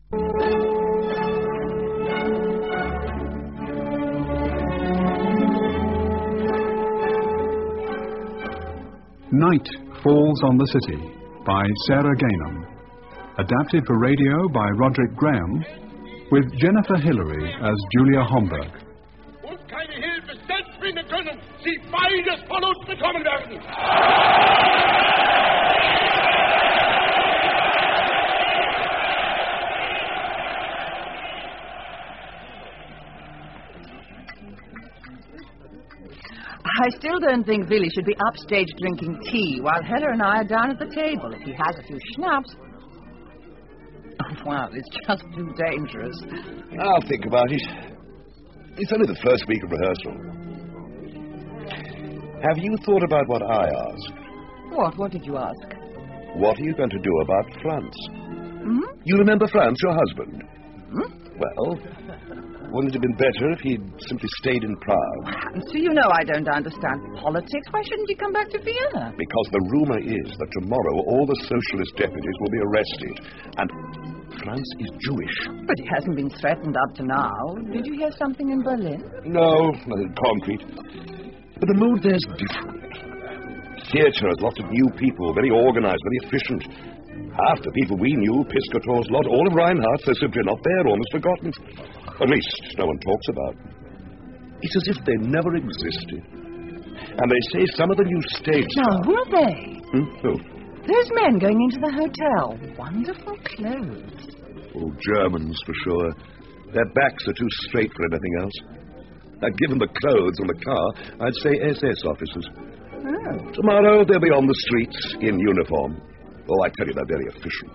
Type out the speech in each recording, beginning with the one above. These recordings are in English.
Night Falls on the City by Sarah Gainham. Adapted for radio by Roderick Graham, with Jennifer Hillary as Julia Homburg. Und keine Hilfe selbst bringen können. Sie beides von uns bekommen werden. I still don't think Billy should be upstage drinking tea while Heller and I are down at the table. If he has a few schnapps... Oh, wow, it's just too dangerous. I'll think about it. It's only the first week of rehearsal. Have you thought about what I asked? What? What did you ask? What are you going to do about Franz? Hmm? You remember Franz, your husband? Hmm? Well, wouldn't it have been better if he'd simply stayed in Prague? So you know I don't understand politics. Why shouldn't he come back to Vienna? Because the rumor is that tomorrow all the socialist deputies will be arrested, and Franz is Jewish. But he hasn't been threatened up to now. Did you hear something in Berlin? No, nothing concrete. But the mood there's different. Theatre has lots of new people, very organized, very efficient. Half the people we knew, Piscator's lot, all of Reinhardt, they're simply not there, almost forgotten. At least no one talks about them. It's as if they never existed. And they say some of the new states... Now, were they? Who? Those men going into the hotel. Wonderful clothes. Oh, Germans, for sure. Their backs are too straight for anything else. Given the clothes and the car, I'd say SS officers. Oh. Tomorrow they'll be on the streets in uniform. Oh, I tell you, they're very efficient.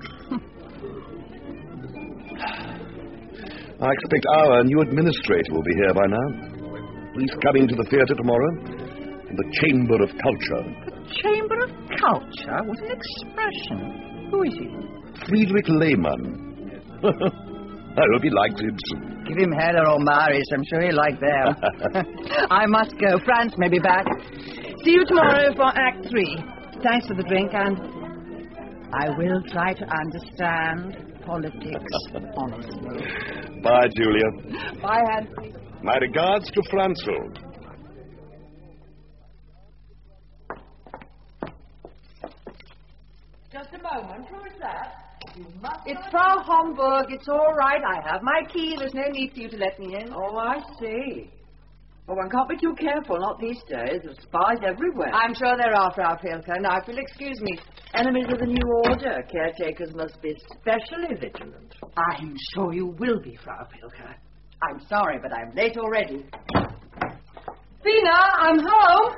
I expect our new administrator will be here by now. He's coming to the theatre tomorrow. In the Chamber of Culture. The Chamber of Culture? What an expression. Who is he? Friedrich Lehmann. I hope he likes Ibsen. Give him Heller or Maris. I'm sure he'll like them. I must go. Franz may be back. See you tomorrow for Act 3. Thanks for the drink, and I will try to understand politics honestly. Bye, Julia. Bye, Hansie. My regards to Franzel. Just a moment. Who is that? It's Frau Homburg. It's all right. I have my key. There's no need for you to let me in. Oh, I see. Well, one can't be too careful, not these days. There's spies everywhere. I'm sure there are, Frau Pilker. Now, if you'll excuse me. Enemies of the new order. Caretakers must be specially vigilant. I'm sure you will be, Frau Pilker. I'm sorry, but I'm late already. Fina, I'm home.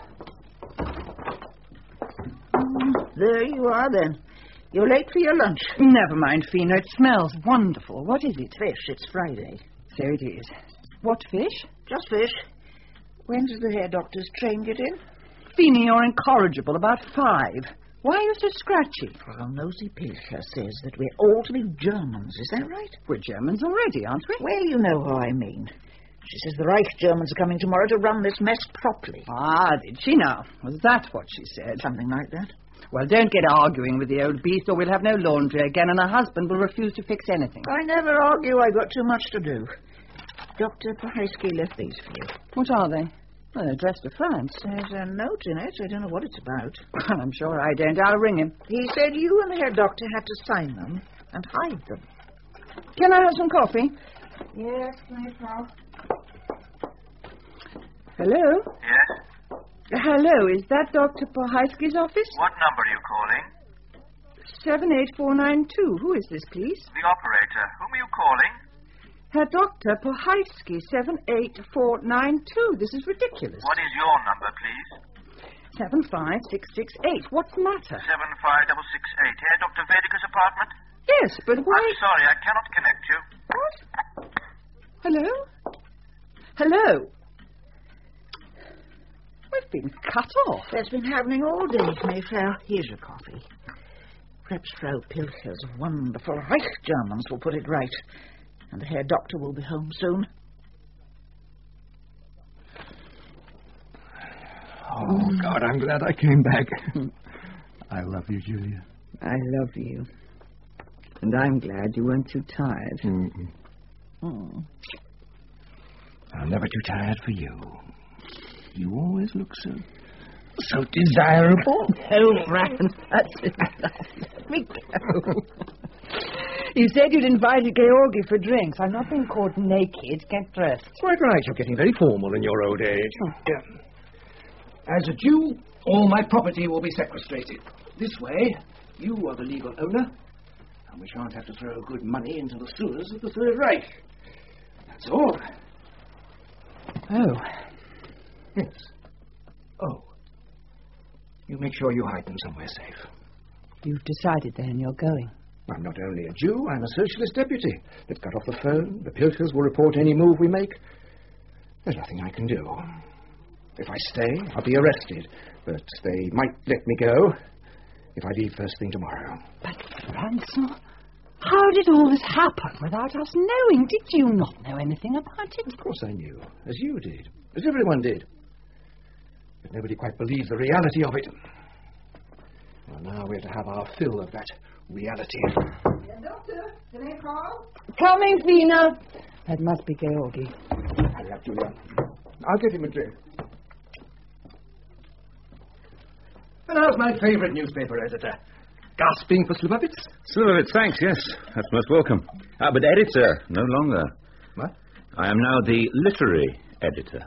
There you are, then. You're late for your lunch. Never mind, Fina. It smells wonderful. What is it? Fish. It's Friday. So it is. What fish? Just fish. When does the hair doctor's train get in? Fina, you're incorrigible. About 5. Why are you so scratchy? Frau Nosy Pilcher says that we're all to be Germans. Is that right? We're Germans already, aren't we? Well, you know who I mean. She says the Reich Germans are coming tomorrow to run this mess properly. Ah, did she now? Was that what she said? Something like that. Well, don't get arguing with the old beast or we'll have no laundry again and her husband will refuse to fix anything. I never argue. I've got too much to do. Dr. Paheski left these for you. What are they? Well, they're addressed to France. There's a note in it. I don't know what it's about. Well, I'm sure I don't. I'll ring him. He said you and the head doctor had to sign them and hide them. Can I have some coffee? Yes, my Frau. Hello? Yes? Hello, is that Dr. Paheski's office? What number are you calling? 78492. Who is this, please? The operator. Whom are you calling? Herr Dr. Paheski, 78492. This is ridiculous. What is your number, please? 75668. What's the matter? 75668. Here, Dr. Vedica's apartment? Yes, but why... I'm sorry, I cannot connect you. What? Hello? Hello? We've been cut off. That's been happening all day, Mayfair. Here's your coffee. Perhaps Frau Pilcher's wonderful Reich Germans will put it right. And the Herr Doctor will be home soon. Oh, God, I'm glad I came back. I love you, Julia. I love you. And I'm glad you weren't too tired. Mm-mm. Oh. I'm never too tired for you. You always look so desirable. Oh, Franz, that's enough. Let me go. You said you'd invited Georgi for drinks. I'm not being caught naked. Get dressed. Quite right. You're getting very formal in your old age. Yeah. As a Jew, all my property will be sequestrated. This way, you are the legal owner, and we shan't have to throw good money into the sewers of the Third Reich. That's all. Oh. Yes. Oh. You make sure you hide them somewhere safe. You've decided then you're going. I'm not only a Jew, I'm a socialist deputy. They've got off the phone. The Pilchers will report any move we make. There's nothing I can do. If I stay, I'll be arrested. But they might let me go if I leave first thing tomorrow. But, Franzel, how did all this happen without us knowing? Did you not know anything about it? Of course I knew. As you did. As everyone did. But nobody quite believed the reality of it. Well, now we're to have our fill of that reality. Doctor, can I call? Coming, Fina. That must be Georgi. Hurry up, Julia. I'll get him a drink. And how's my favourite newspaper editor? Gasping for Slivovitz? Slivovitz, thanks, yes. That's most welcome. But editor, no longer. What? I am now the literary editor.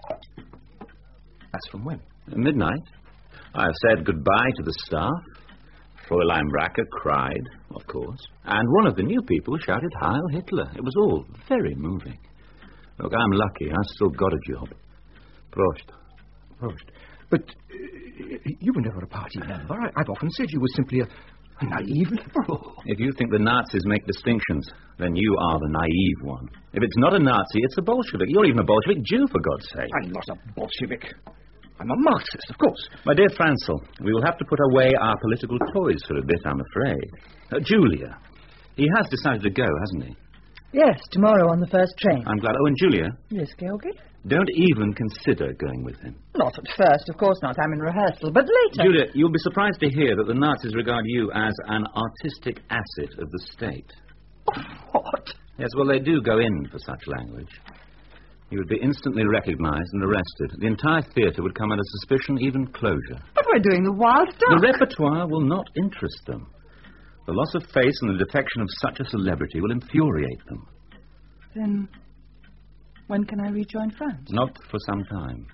That's from when? Midnight. I have said goodbye to the staff. Fräulein Bracker cried, of course. And one of the new people shouted Heil Hitler. It was all very moving. Look, I'm lucky. I've still got a job. Prost. Prost. But you were never a party member. I've often said you were simply a naive liberal. If you think the Nazis make distinctions, then you are the naive one. If it's not a Nazi, it's a Bolshevik. You're even a Bolshevik Jew, for God's sake. I'm not a Bolshevik. I'm a Marxist, of course. My dear Franzel, we will have to put away our political toys for a bit, I'm afraid. Julia. He has decided to go, hasn't he? Yes, tomorrow on the first train. I'm glad. Oh, and Julia? Yes, Georgi? Don't even consider going with him. Not at first, of course not. I'm in rehearsal, but later. Julia, you'll be surprised to hear that the Nazis regard you as an artistic asset of the state. What? Yes, well, they do go in for such language. You would be instantly recognized and arrested. The entire theatre would come under suspicion, even closure. But we're doing the Wild Duck. The repertoire will not interest them. The loss of face and the defection of such a celebrity will infuriate them. Then when can I rejoin France? Not for some time.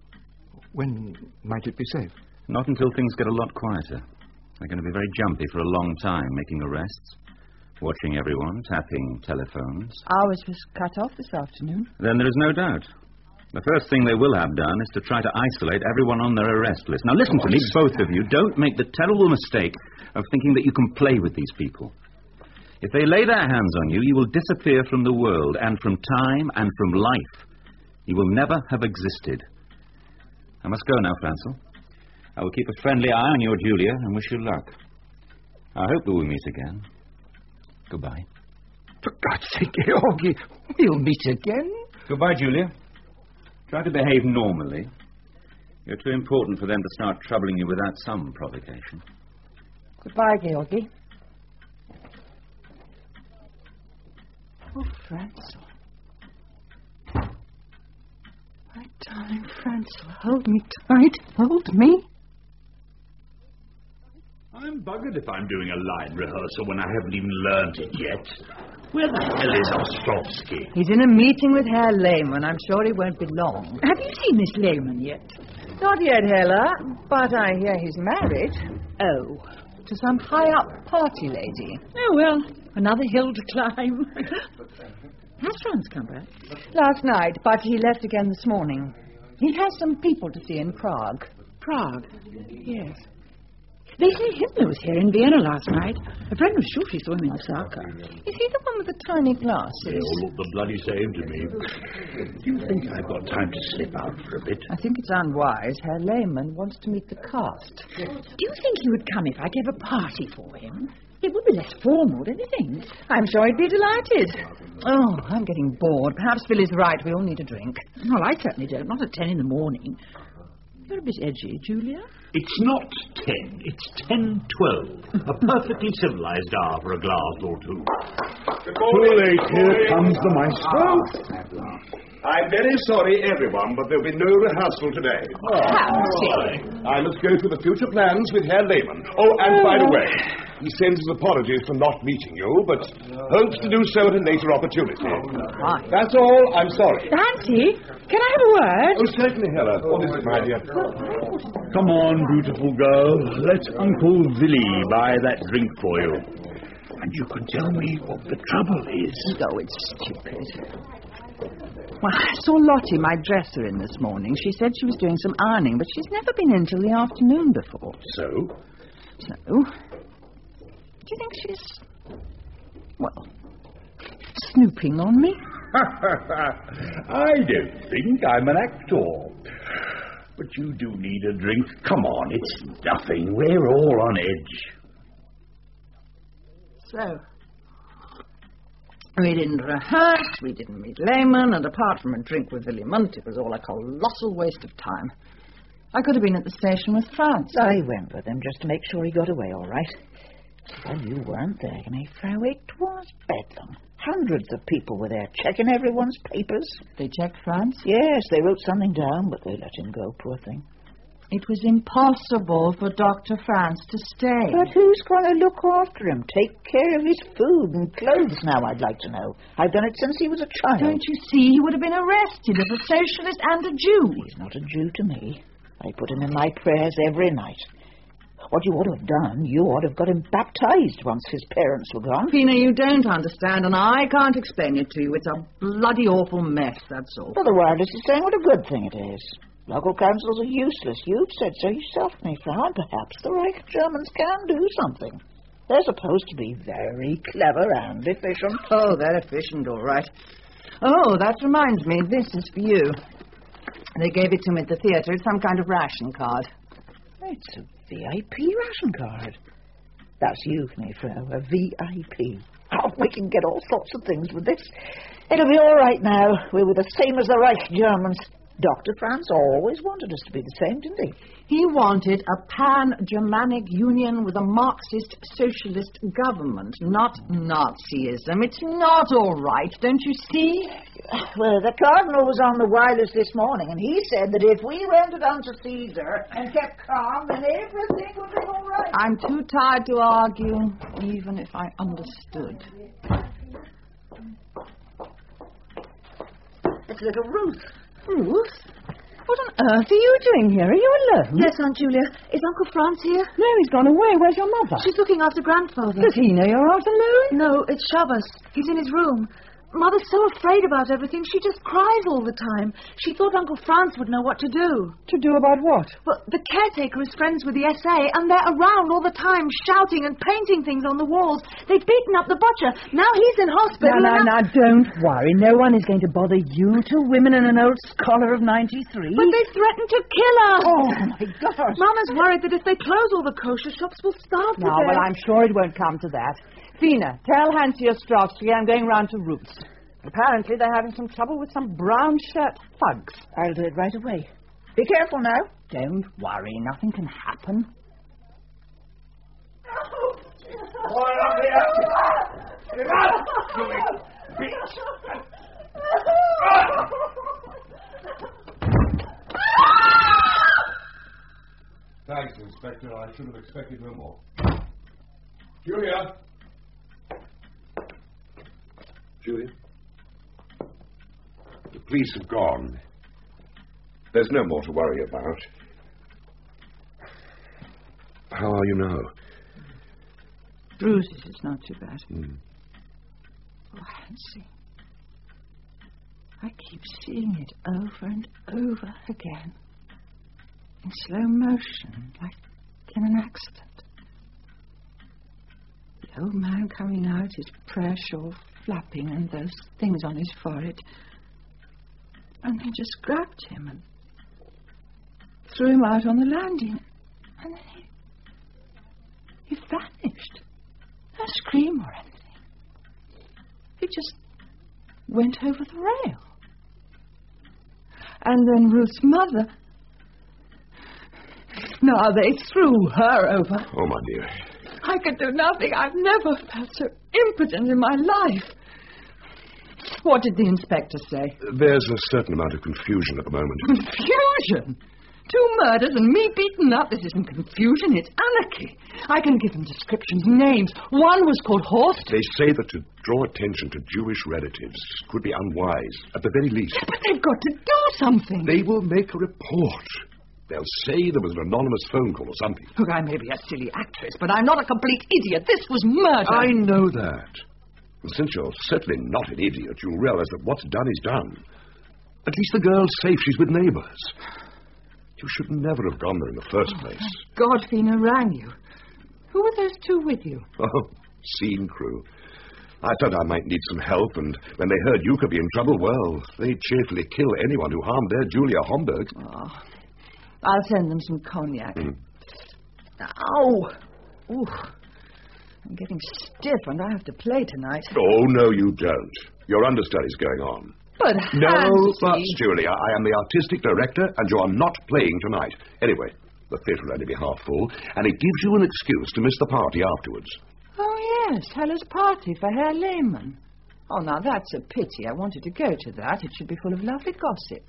When might it be safe? Not until things get a lot quieter. They're going to be very jumpy for a long time, making arrests, watching everyone, tapping telephones. Ours was cut off this afternoon. Then there is no doubt. The first thing they will have done is to try to isolate everyone on their arrest list. Now listen to me, both of you. Don't make the terrible mistake of thinking that you can play with these people. If they lay their hands on you, you will disappear from the world and from time and from life. You will never have existed. I must go now, Franzel. I will keep a friendly eye on your Julia and wish you luck. I hope that we'll meet again. Goodbye. For God's sake, Georgi, we'll meet again. Goodbye, Julia. Try to behave normally. You're too important for them to start troubling you without some provocation. Goodbye, Georgi. Oh, Franzel. My darling Franzel, hold me tight. Hold me. I'm buggered if I'm doing a line rehearsal when I haven't even learned it yet. Where the hell is Ostrovsky? He's in a meeting with Herr Lehmann. I'm sure he won't be long. Have you seen Miss Lehmann yet? Not yet, Hella, but I hear he's married. Oh. To some high-up party lady. Oh, well, another hill to climb. Has Franz come back? Last night, but he left again this morning. He has some people to see in Prague. Prague? Yes. They say Hitler was here in Vienna last night. A friend was sure she saw him in Osaka. Is he the one with the tiny glasses? They all look the bloody same to me. Do you think I've got time to slip out for a bit? I think it's unwise. Herr Lehmann wants to meet the cast. Do you think he would come if I gave a party for him? It would be less formal, don't you think? I'm sure he'd be delighted. Oh, I'm getting bored. Perhaps Philly's right. We all need a drink. Well, I certainly don't. Not at 10 in the morning. You're a bit edgy, Julia. It's not 10, it's 10:12. A perfectly civilized hour for a glass or two. Too late, here comes the maestro. I'm very sorry, everyone, but there'll be no rehearsal today. I must go through the future plans with Herr Lehmann. Oh, and by the way, he sends his apologies for not meeting you, but hopes to do so at a later opportunity. That's all. I'm sorry. Fancy, can I have a word? Oh, certainly, Hella. What is it, my dear? Come on, beautiful girl. Let Uncle Willie buy that drink for you. And you can tell me what the trouble is. Oh, it's stupid. Well, I saw Lottie, my dresser, in this morning. She said she was doing some ironing, but she's never been in till the afternoon before. So? Do you think she's, well, snooping on me? I don't think I'm an actor. But you do need a drink. Come on, it's nothing. We're all on edge. So, we didn't rehearse, we didn't meet Lehmann, and apart from a drink with Willy Munt, it was all a colossal waste of time. I could have been at the station with Franz. I went with him just to make sure he got away all right. Well, you weren't there, Mayflower. It was bedlam. Hundreds of people were there, checking everyone's papers. They checked Franz? Yes, they wrote something down, but they let him go, poor thing. It was impossible for Dr. Franz to stay. But who's going to look after him, take care of his food and clothes now, I'd like to know? I've done it since he was a child. Don't you see? He would have been arrested as a socialist and a Jew. He's not a Jew to me. I put him in my prayers every night. What you ought to have done, you ought to have got him baptized once his parents were gone. Fina, you don't understand, and I can't explain it to you. It's a bloody awful mess, that's all. Well, the wireless is saying what a good thing it is. Local councils are useless. You've said so yourself, Mayflower. Perhaps the Reich Germans can do something. They're supposed to be very clever and efficient. Oh, they're efficient, all right. Oh, that reminds me, this is for you. They gave it to me at the theatre. It's some kind of ration card. It's a VIP ration card. That's you, Mayflower, a VIP. Oh, we can get all sorts of things with this. It'll be all right now. We were the same as the Reich Germans. Dr. Franz always wanted us to be the same, didn't he? He wanted a pan-Germanic union with a Marxist-socialist government, not Nazism. It's not all right, don't you see? Well, the Cardinal was on the wireless this morning, and he said that if we rented unto Caesar and kept calm, then everything would be all right. I'm too tired to argue, even if I understood. It's little Ruth. Ruth? What on earth are you doing here? Are you alone? Yes, Aunt Julia. Is Uncle Franz here? No, he's gone away. Where's your mother? She's looking after Grandfather. Does he know you're out alone? No, it's Shabbos. He's in his room. Mother's so afraid about everything, she just cries all the time. She thought Uncle Franz would know what to do. To do about what? Well, the caretaker is friends with the SA, and they're around all the time, shouting and painting things on the walls. They've beaten up the butcher. Now he's in hospital. Now, don't worry. No one is going to bother you two women in an old scholar of 93. But they threatened to kill us. Oh, my gosh. Mama's worried that if they close all the kosher shops, we'll starve to death. Well, I'm sure it won't come to that. Fina, tell Hansi Ostrovsky I'm going round to Ruth's. Apparently they're having some trouble with some brown shirt thugs. I'll do it right away. Be careful now. Don't worry, nothing can happen. Thanks, Inspector. I should have expected no more. Julia? Julia? The police have gone. There's no more to worry about. How are you now? Bruises, it's not too bad. Oh, Hansi. I keep seeing it over and over again. In slow motion, like in an accident. The old man coming out, his prayer shawl flapping and those things on his forehead. And they just grabbed him and threw him out on the landing. And then he vanished. No scream or anything. He just went over the rail. And then Ruth's mother Now they threw her over. Oh, my dear. I could do nothing. I've never felt so impotent in my life. What did the inspector say? There's a certain amount of confusion at the moment. Confusion? 2 murders and me beaten up. This isn't confusion, it's anarchy. I can give them descriptions, names. One was called Horst. They say that to draw attention to Jewish relatives could be unwise, at the very least. But they've got to do something. They will make a report. They'll say there was an anonymous phone call or something. Look, I may be a silly actress, but I'm not a complete idiot. This was murder. I know that. And since you're certainly not an idiot, you'll realize that what's done is done. At least the girl's safe. She's with neighbors. You should never have gone there in the first place. Godfina rang you. Who were those 2 with you? Oh, scene crew. I thought I might need some help, and when they heard you could be in trouble, well, they'd cheerfully kill anyone who harmed their Julia Homburg. Oh, I'll send them some cognac. Ow! Ooh, I'm getting stiff, and I have to play tonight. Oh, no, you don't. Your understudy's going on. But No Hansie... buts, Julia. I am the artistic director, and you are not playing tonight. Anyway, the theatre will only be half full, and it gives you an excuse to miss the party afterwards. Oh, yes, Hella's party for Herr Lehmann. Oh, now, that's a pity. I wanted to go to that. It should be full of lovely gossip.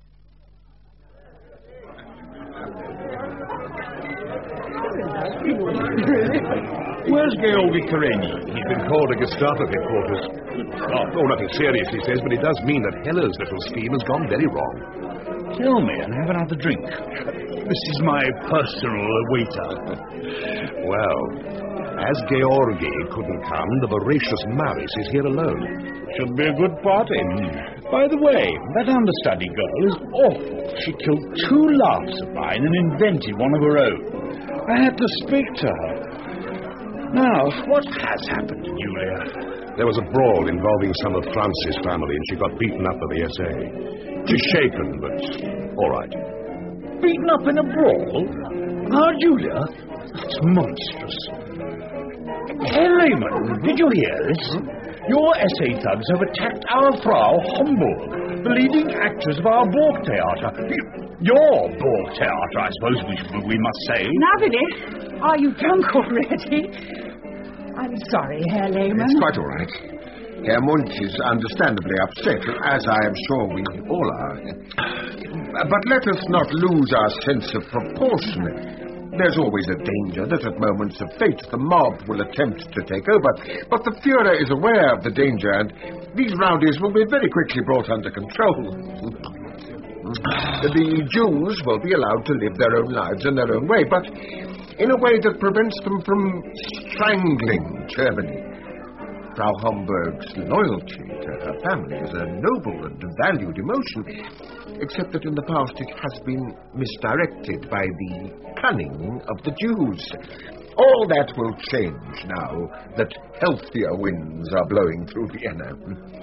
Where's Georgi Kareni? He's been called to Gestapo headquarters. Oh, nothing serious, he says, but it does mean that Hella's little scheme has gone very wrong. Tell me, and have another drink. This is my personal waiter. Well, as Georgi couldn't come, the voracious Maris is here alone. Should be a good party. By the way, that understudy girl is awful. She killed 2 laughs of mine and invented one of her own. I had to speak to her. Now, what has happened to Julia? There was a brawl involving some of Francis' family, and she got beaten up by the SA. She's shaken, but all right. Beaten up in a brawl? Our Julia? That's monstrous. Herr Lehmann, did you hear this? Your SA thugs have attacked our Frau Homburg, the leading actress of our Burgtheater. Your Burgtheater, I suppose we must say. Navidi, are you drunk already? I'm sorry, Herr Lehmann. It's quite all right. Herr Munch is understandably upset, as I am sure we all are. But let us not lose our sense of proportion. There's always a danger that at moments of fate the mob will attempt to take over. But the Führer is aware of the danger, and these rowdies will be very quickly brought under control. The Jews will be allowed to live their own lives in their own way, but in a way that prevents them from strangling Germany. Frau Homburg's loyalty to her family is a noble and valued emotion, except that in the past it has been misdirected by the cunning of the Jews. All that will change now that healthier winds are blowing through Vienna.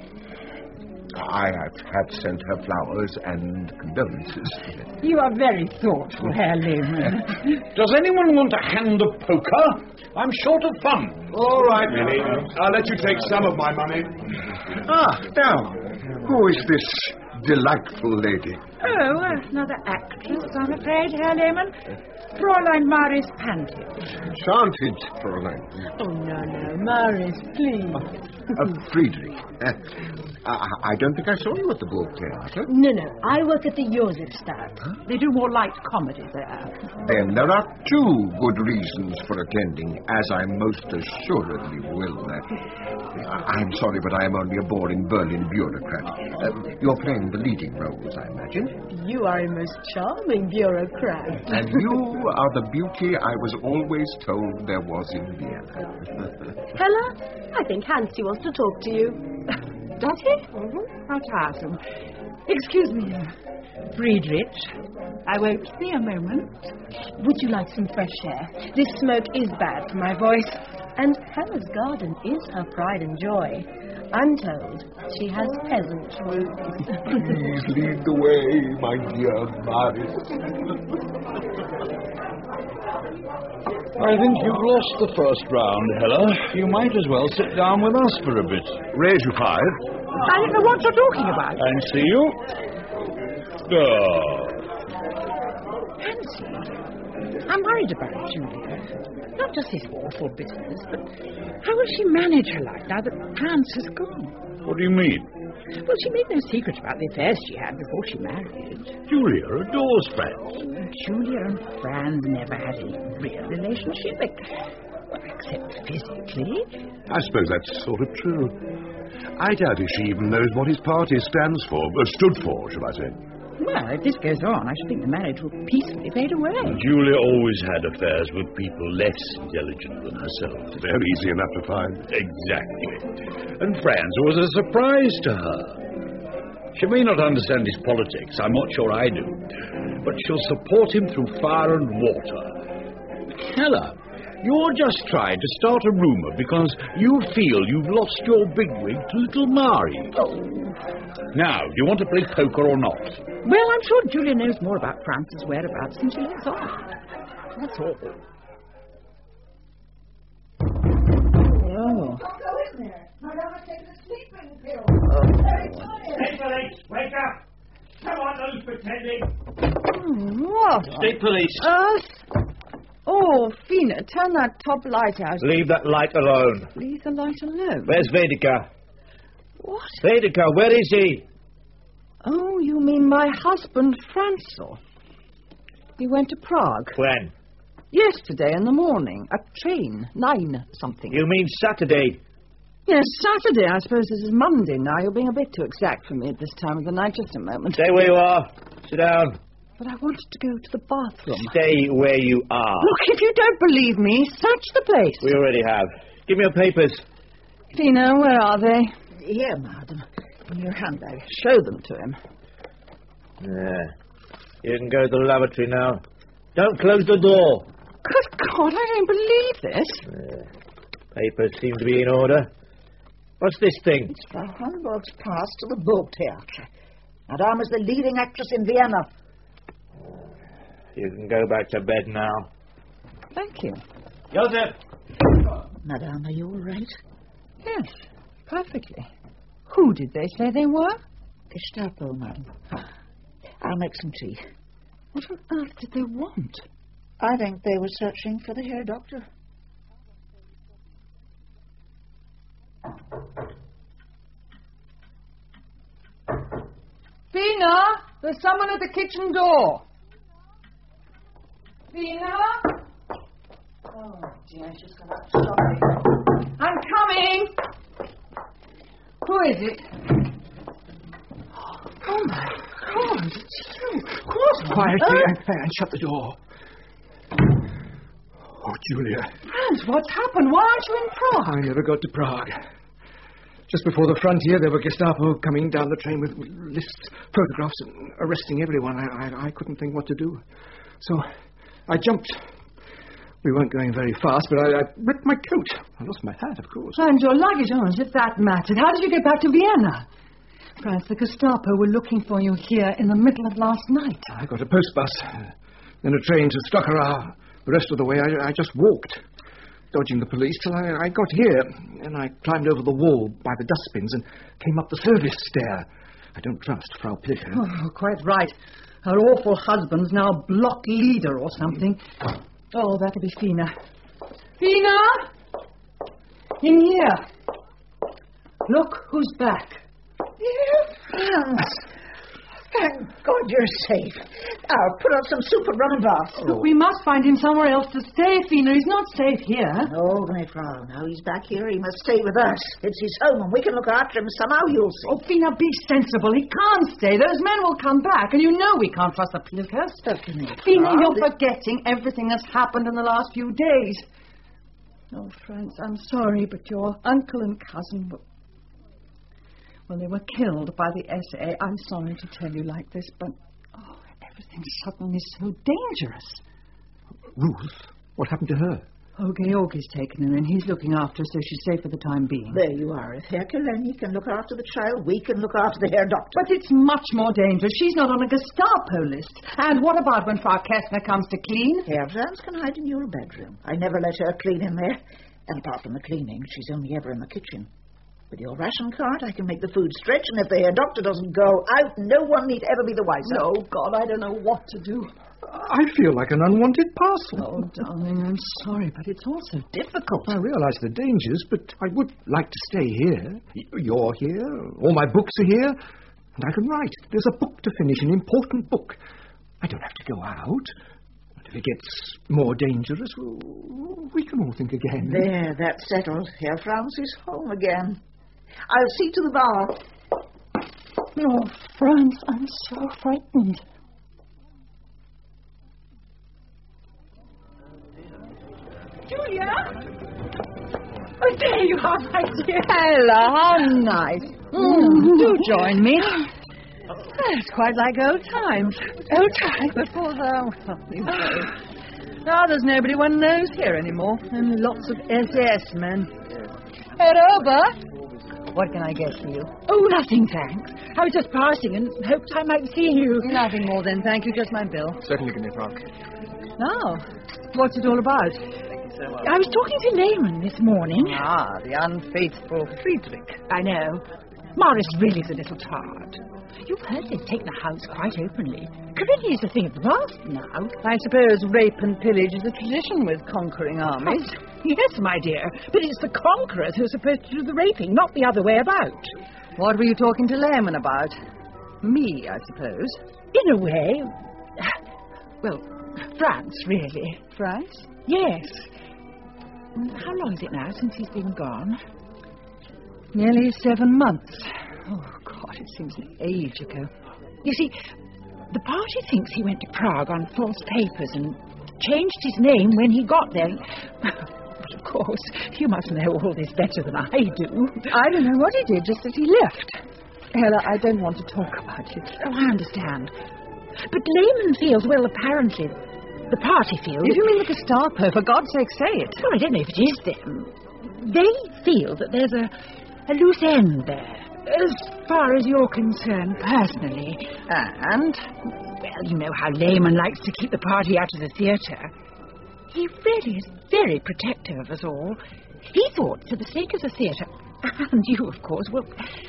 I have sent her flowers and condolences. You are very thoughtful, Herr Lehmann. Does anyone want a hand of poker? I'm short of fun. All right, Minnie. I'll let you take some of my money. Now, who is this delightful lady? Oh, another actress, I'm afraid, Herr Lehmann. Fräulein Maris Pantin. Enchanted, Fräulein. Oh, no, Maris, please. Friedrich. I don't think I saw you at the Burgtheater. No, I work at the Josefstadt. Huh? They do more light comedy there. Then there are 2 good reasons for attending, as I most assuredly will. I'm sorry, but I am only a boring Berlin bureaucrat. You're playing the leading roles, I imagine. You are a most charming bureaucrat. And you are the beauty I was always told there was in Vienna. Hella, I think Hansie wants to talk to you. Does he? How tiresome. Excuse me, Friedrich. I won't be a moment. Would you like some fresh air? This smoke is bad for my voice. And Hella's garden is her pride and joy. I'm told she has peasant roots. Please lead the way, my dear Maris. I think you've lost the first round, Hella. You might as well sit down with us for a bit. Raise you 5. I don't know what you're talking about. And see you. Oh. Hansie, I'm worried about Julia. Not just this awful business, but how will she manage her life now that France has gone? What do you mean? Well, she made no secret about the affairs she had before she married. Julia adores Franz. Julia and Franz never had any real relationship, except physically. I suppose that's sort of true. I doubt if she even knows what his party stands for, stood for, shall I say. Well, if this goes on, I should think the marriage will peacefully fade away. Julia always had affairs with people less intelligent than herself. They're easy enough to find. Exactly. And Franz was a surprise to her. She may not understand his politics, I'm not sure I do, but she'll support him through fire and water. Ella, you're just trying to start a rumour because you feel you've lost your bigwig to little Mari. Oh. Now, do you want to play poker or not? Well, I'm sure Julia knows more about Franz's whereabouts than she lets on. That's all. Oh. Don't go in there. Madame taking a sleeping pill. Hey, police, wake up! Come on, those pretending. What? State police. Oh, Fina, turn that top light out. Leave that light alone. Leave the light alone. Where's Vedika? What? Vedika, where is he? Oh, you mean my husband, Franzel. He went to Prague. When? Yesterday in the morning. A train. 9 something. You mean Saturday? Yes, Saturday. I suppose this is Monday now. You're being a bit too exact for me at this time of the night. Just a moment. Stay where you are. Sit down. But I wanted to go to the bathroom. Stay where you are. Look, if you don't believe me, search the place. We already have. Give me your papers. Fina, where are they? Here, madam. In your handbag. Show them to him. You can go to the lavatory now. Don't close the door. Good God, I don't believe this. Papers seem to be in order. What's this thing? It's Frau Hamburg's pass to the Burgtheater. Madame is the leading actress in Vienna. You can go back to bed now. Thank you. Joseph! Madame, are you all right? Yes, perfectly. Who did they say they were? Gestapo, madam. I'll make some tea. What on earth did they want? I think they were searching for the Herr Doctor. Fina, there's someone at the kitchen door. Fina? Oh, dear, she's gone out. Sorry. I'm coming. Who is it? Oh, my God, it's you. What? Quietly and shut the door. Oh, Julia. Franz, what's happened? Why aren't you in Prague? I never got to Prague. Just before the frontier, there were Gestapo coming down the train with lists, photographs, and arresting everyone. I couldn't think what to do. So I jumped. We weren't going very fast, but I ripped my coat. I lost my hat, of course. And your luggage, as if that mattered. How did you get back to Vienna? Franz, the Gestapo were looking for you here in the middle of last night. I got a post bus, then a train to Stockholm. The rest of the way, I just walked, dodging the police till I got here. And I climbed over the wall by the dustbins and came up the service stair. I don't trust Frau Plicher. Oh, quite right. Her awful husband's now block leader or something. Oh, that'll be Fina. Fina! In here. Look who's back. Dear Franz. Thank God you're safe. Now, put on some soup and run a bath. Look, we must find him somewhere else to stay, Fina. He's not safe here. No, my Frau. Now he's back here. He must stay with us. It's his home, and we can look after him somehow, you'll see. Oh, Fina, be sensible. He can't stay. Those men will come back, and you know we can't trust the Plichers. Fina, you're forgetting everything that's happened in the last few days. Oh, Franz, I'm sorry, but your uncle and cousin were... Well, they were killed by the SA. I'm sorry to tell you like this, but... Oh, everything suddenly is so dangerous. Ruth? What happened to her? Oh, Georgi's taken her, and he's looking after her so she's safe for the time being. There you are. If Herr Keleni can look after the child, we can look after the Herr Doctor. But it's much more dangerous. She's not on a Gestapo list. And what about when Frau Kessner comes to clean? Herr Franz can hide in your bedroom. I never let her clean in there. And apart from the cleaning, she's only ever in the kitchen. With your ration card, I can make the food stretch, and if the doctor doesn't go out, no one need ever be the wiser. Oh, God, I don't know what to do. I feel like an unwanted parcel. Oh, darling, I'm sorry, but it's all so difficult. I realise the dangers, but I would like to stay here. You're here, all my books are here, and I can write. There's a book to finish, an important book. I don't have to go out. But if it gets more dangerous, we can all think again. There, that's settled. Herr Franz is home again. I'll see to the bar. Oh, Franz, I'm so frightened. Julia? Oh, there you are, my dear. Hello, how nice. Do join me. It's quite like old times. Old times? Before these days. Now there's nobody one knows here anymore. Only lots of SS men. Robert? What can I get for you? Oh, nothing, thanks. I was just passing and hoped I might see you. Nothing more then, thank you. Just my bill. Certainly, give me a franc. Now, what's it all about? I was talking to Lehman this morning. Ah, the unfaithful Friedrich. I know. Morris really is a little tart. You've heard they've taken the house quite openly. Carinthia is a thing of the past now. I suppose rape and pillage is a tradition with conquering armies. Yes, my dear, but it's the conquerors who are supposed to do the raping, not the other way about. What were you talking to Lehman about? Me, I suppose. In a way. Well, France, really. France? Yes. How long is it now since he's been gone? Nearly 7 months. Oh, God, it seems an age ago. You see, the party thinks he went to Prague on false papers and changed his name when he got there. But, of course, you must know all this better than I do. I don't know what he did, just that he left. Ella, I don't want to talk about it. Oh, I understand. But Lehman feels, well, apparently, the party feels... If you mean the Gestapo, for God's sake, say it. Well, I don't know if it is them. They feel that there's a loose end there, as far as you're concerned, personally. And? Well, you know how Lehman likes to keep the party out of the theatre. He really is very protective of us all. He thought, for the sake of the theatre, and you, of course, well,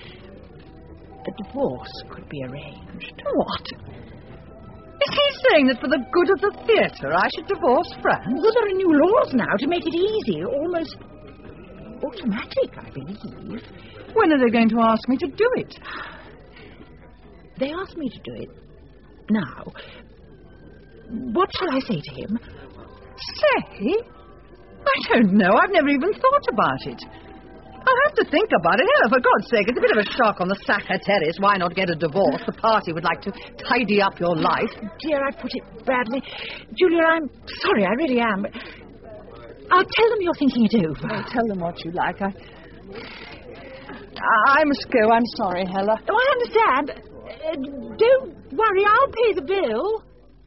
a divorce could be arranged. What? Is he saying that for the good of the theatre I should divorce Franz? Well, there are new laws now to make it easy, almost automatic, I believe. When are they going to ask me to do it? They asked me to do it now. What shall I say to him? Say? I don't know. I've never even thought about it. I'll have to think about it. Hell, for God's sake, it's a bit of a shock on the Sacher Terrace. Why not get a divorce? The party would like to tidy up your life. Dear, I put it badly. Julia, I'm sorry, I really am. I'll tell them you're thinking it over. Well, tell them what you like. I must go. I'm sorry, Hella. Oh, I understand. Don't worry, I'll pay the bill.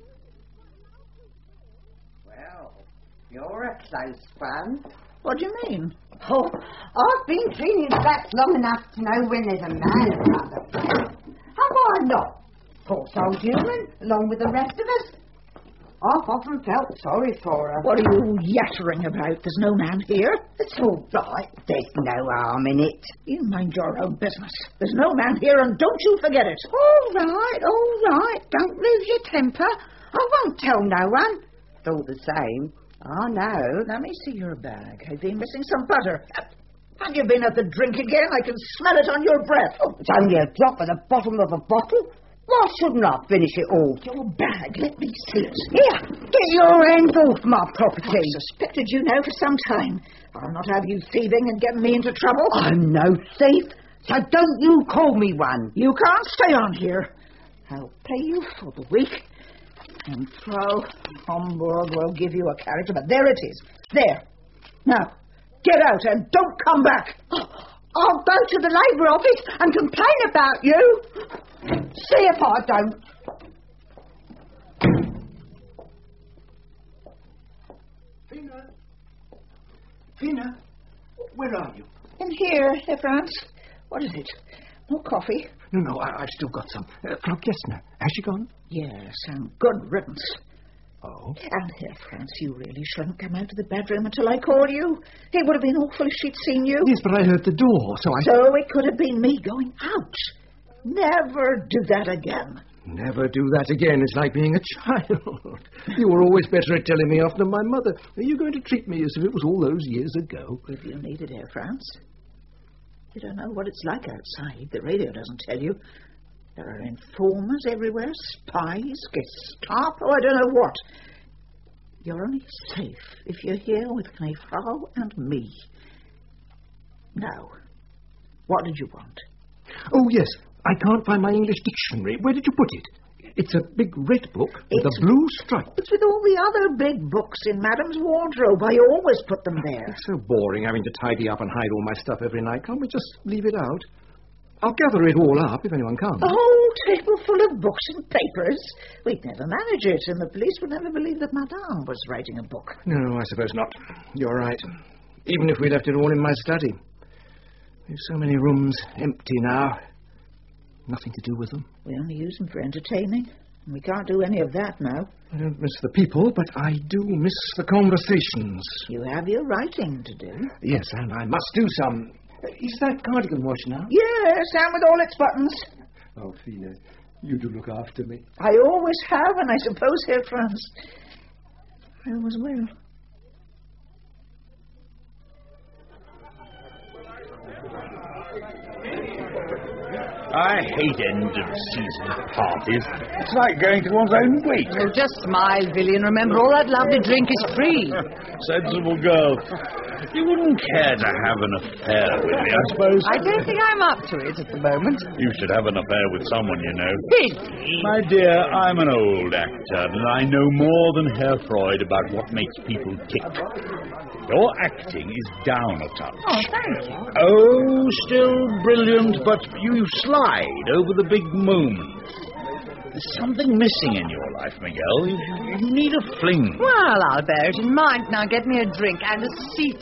Well, you're a close one. What do you mean? Oh, I've been cleaning flats long enough to know when there's a man around the place. Have I not? Poor old human, along with the rest of us. I've often felt sorry for her. What are you yattering about? There's no man here. It's all right. There's no harm in it. You mind your own business. There's no man here, and don't you forget it. All right. Don't lose your temper. I won't tell no one. It's all the same. I know. Let me see your bag. Have you been missing some butter? Have you been at the drink again? I can smell it on your breath. Oh, it's only a drop at the bottom of a bottle. Why shouldn't I finish it all? Your bag. Let me see it. Here, get your hands off my property. I've suspected you now for some time. I'll not have you thieving and getting me into trouble. I'm no thief, so don't you call me one. You can't stay on here. I'll pay you for the week. And Frau Homburg will give you a character, but there it is. There. Now, get out and don't come back. I'll go to the Labour office and complain about you. See if I don't. Fina, where are you? In here, Herr Franz. What is it? No coffee? No, I've still got some. Frau Gessner, has she gone? Yes, and good riddance. Oh? And Herr Franz, you really shouldn't come out of the bedroom until I called you. It would have been awful if she'd seen you. Yes, but I heard the door, so I... So it could have been me going out. Never do that again. Never do that again. It's like being a child. You were always better at telling me off than my mother. Are you going to treat me as if it was all those years ago? If you need it, Herr Franz. You don't know what it's like outside. The radio doesn't tell you. There are informers everywhere, spies, Gestapo, I don't know what. You're only safe if you're here with Frau and me. Now, what did you want? Oh, yes. I can't find my English dictionary. Where did you put it? It's a big red book with a blue stripe. It's with all the other big books in Madame's wardrobe. I always put them there. It's so boring having to tidy up and hide all my stuff every night. Can't we just leave it out? I'll gather it all up if anyone comes. A whole table full of books and papers. We'd never manage it, and the police would never believe that Madame was writing a book. No, I suppose not. You're right. Even if we left it all in my study. We've so many rooms empty now. Nothing to do with them. We only use them for entertaining, and we can't do any of that now. I don't miss the people, but I do miss the conversations. You have your writing to do. Yes, and I must do some. Is that cardigan washed now? Yes, and with all its buttons. Oh, Fina, you do look after me. I always have, and I suppose, Herr Franz, I always will. I hate end-of-season parties. It's like going to one's own wake. Oh, just smile, Billy, and remember all that lovely drink is free. Sensible girl. You wouldn't care to have an affair with me, I suppose. I don't think I'm up to it at the moment. You should have an affair with someone, you know. Billy! My dear, I'm an old actor, and I know more than Herr Freud about what makes people tick. Your acting is down a touch. Oh, thank you. Oh, still brilliant, but you slide over the big moments. There's something missing in your life, Miguel. You need a fling. Well, I'll bear it in mind. Now get me a drink and a seat.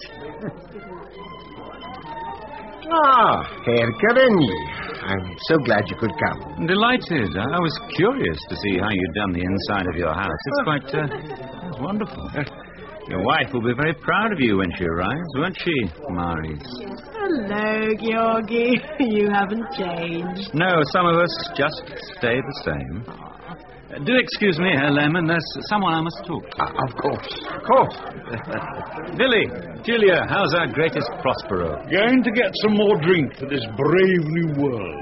Herr Karenyi. I'm so glad you could come. Delighted. I was curious to see how you'd done the inside of your house. It's quite wonderful. Your wife will be very proud of you when she arrives, won't she, Maurice? Hello, Georgie. You haven't changed. No, some of us just stay the same. Do excuse me, Herr Lehmann. There's someone I must talk to. Of course. Billy, Julia, how's our greatest Prospero? Going to get some more drink for this brave new world.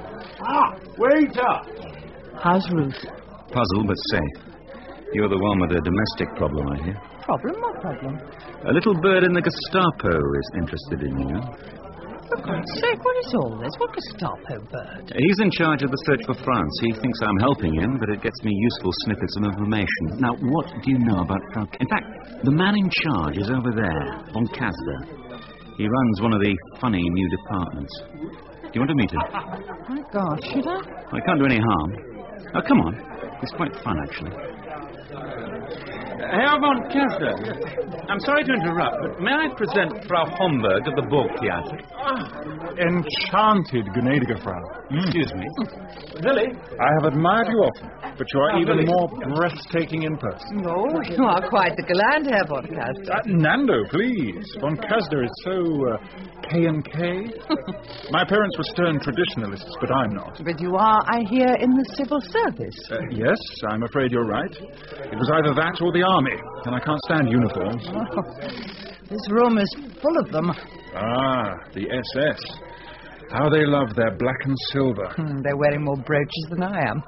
Waiter! How's Ruth? Puzzled but safe. You're the one with a domestic problem, I hear. Problem? What problem? A little bird in the Gestapo is interested in you. For God's sake, what is all this? What Gestapo bird? He's in charge of the search for France. He thinks I'm helping him, but it gets me useful snippets of information. Now, what do you know about Frau... In fact, the man in charge is over there, on Kazda. He runs one of the funny new departments. Do you want to meet him? My God, should I? Well, it can't do any harm. Oh, come on. It's quite fun, actually. Herr von Kessler, I'm sorry to interrupt, but may I present Frau Homburg of the Burgtheater? Enchanted, gnädige Frau. Excuse me. Lily, I have admired you often, but you are even more breathtaking in person. Oh, you are quite the gallant, Herr von Kessler. Nando, please. Von Kessler is so K&K. My parents were stern traditionalists, but I'm not. But you are, I hear, in the civil service. Yes, I'm afraid you're right. It was either that or the army, and I can't stand uniforms. Oh, this room is full of them. Ah, the SS. How they love their black and silver. They're wearing more brooches than I am.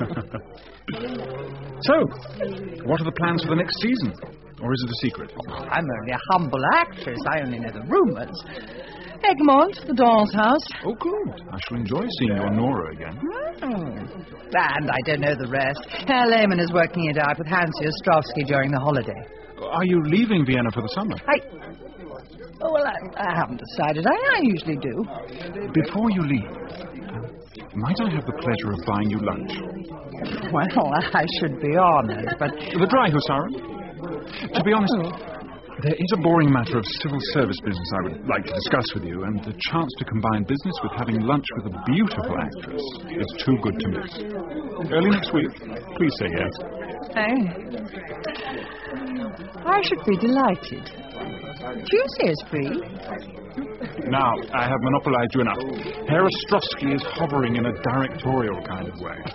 So, what are the plans for the next season? Or is it a secret? I'm only a humble actress. I only know the rumours. Egmont, the doll's house. Oh, good. I shall enjoy seeing your Nora again. And I don't know the rest. Herr Lehmann is working it out with Hansi Ostrovsky during the holiday. Are you leaving Vienna for the summer? Well, I haven't decided. I usually do. Before you leave, might I have the pleasure of buying you lunch? Well, I should be honoured, but... The dry hussaren? To be honest, there is a boring matter of civil service business I would like to discuss with you, and the chance to combine business with having lunch with a beautiful actress is too good to miss. Early next week, please say yes. I should be delighted. Tuesday is free. Now, I have monopolized you enough. Herr Ostrowski is hovering in a directorial kind of way.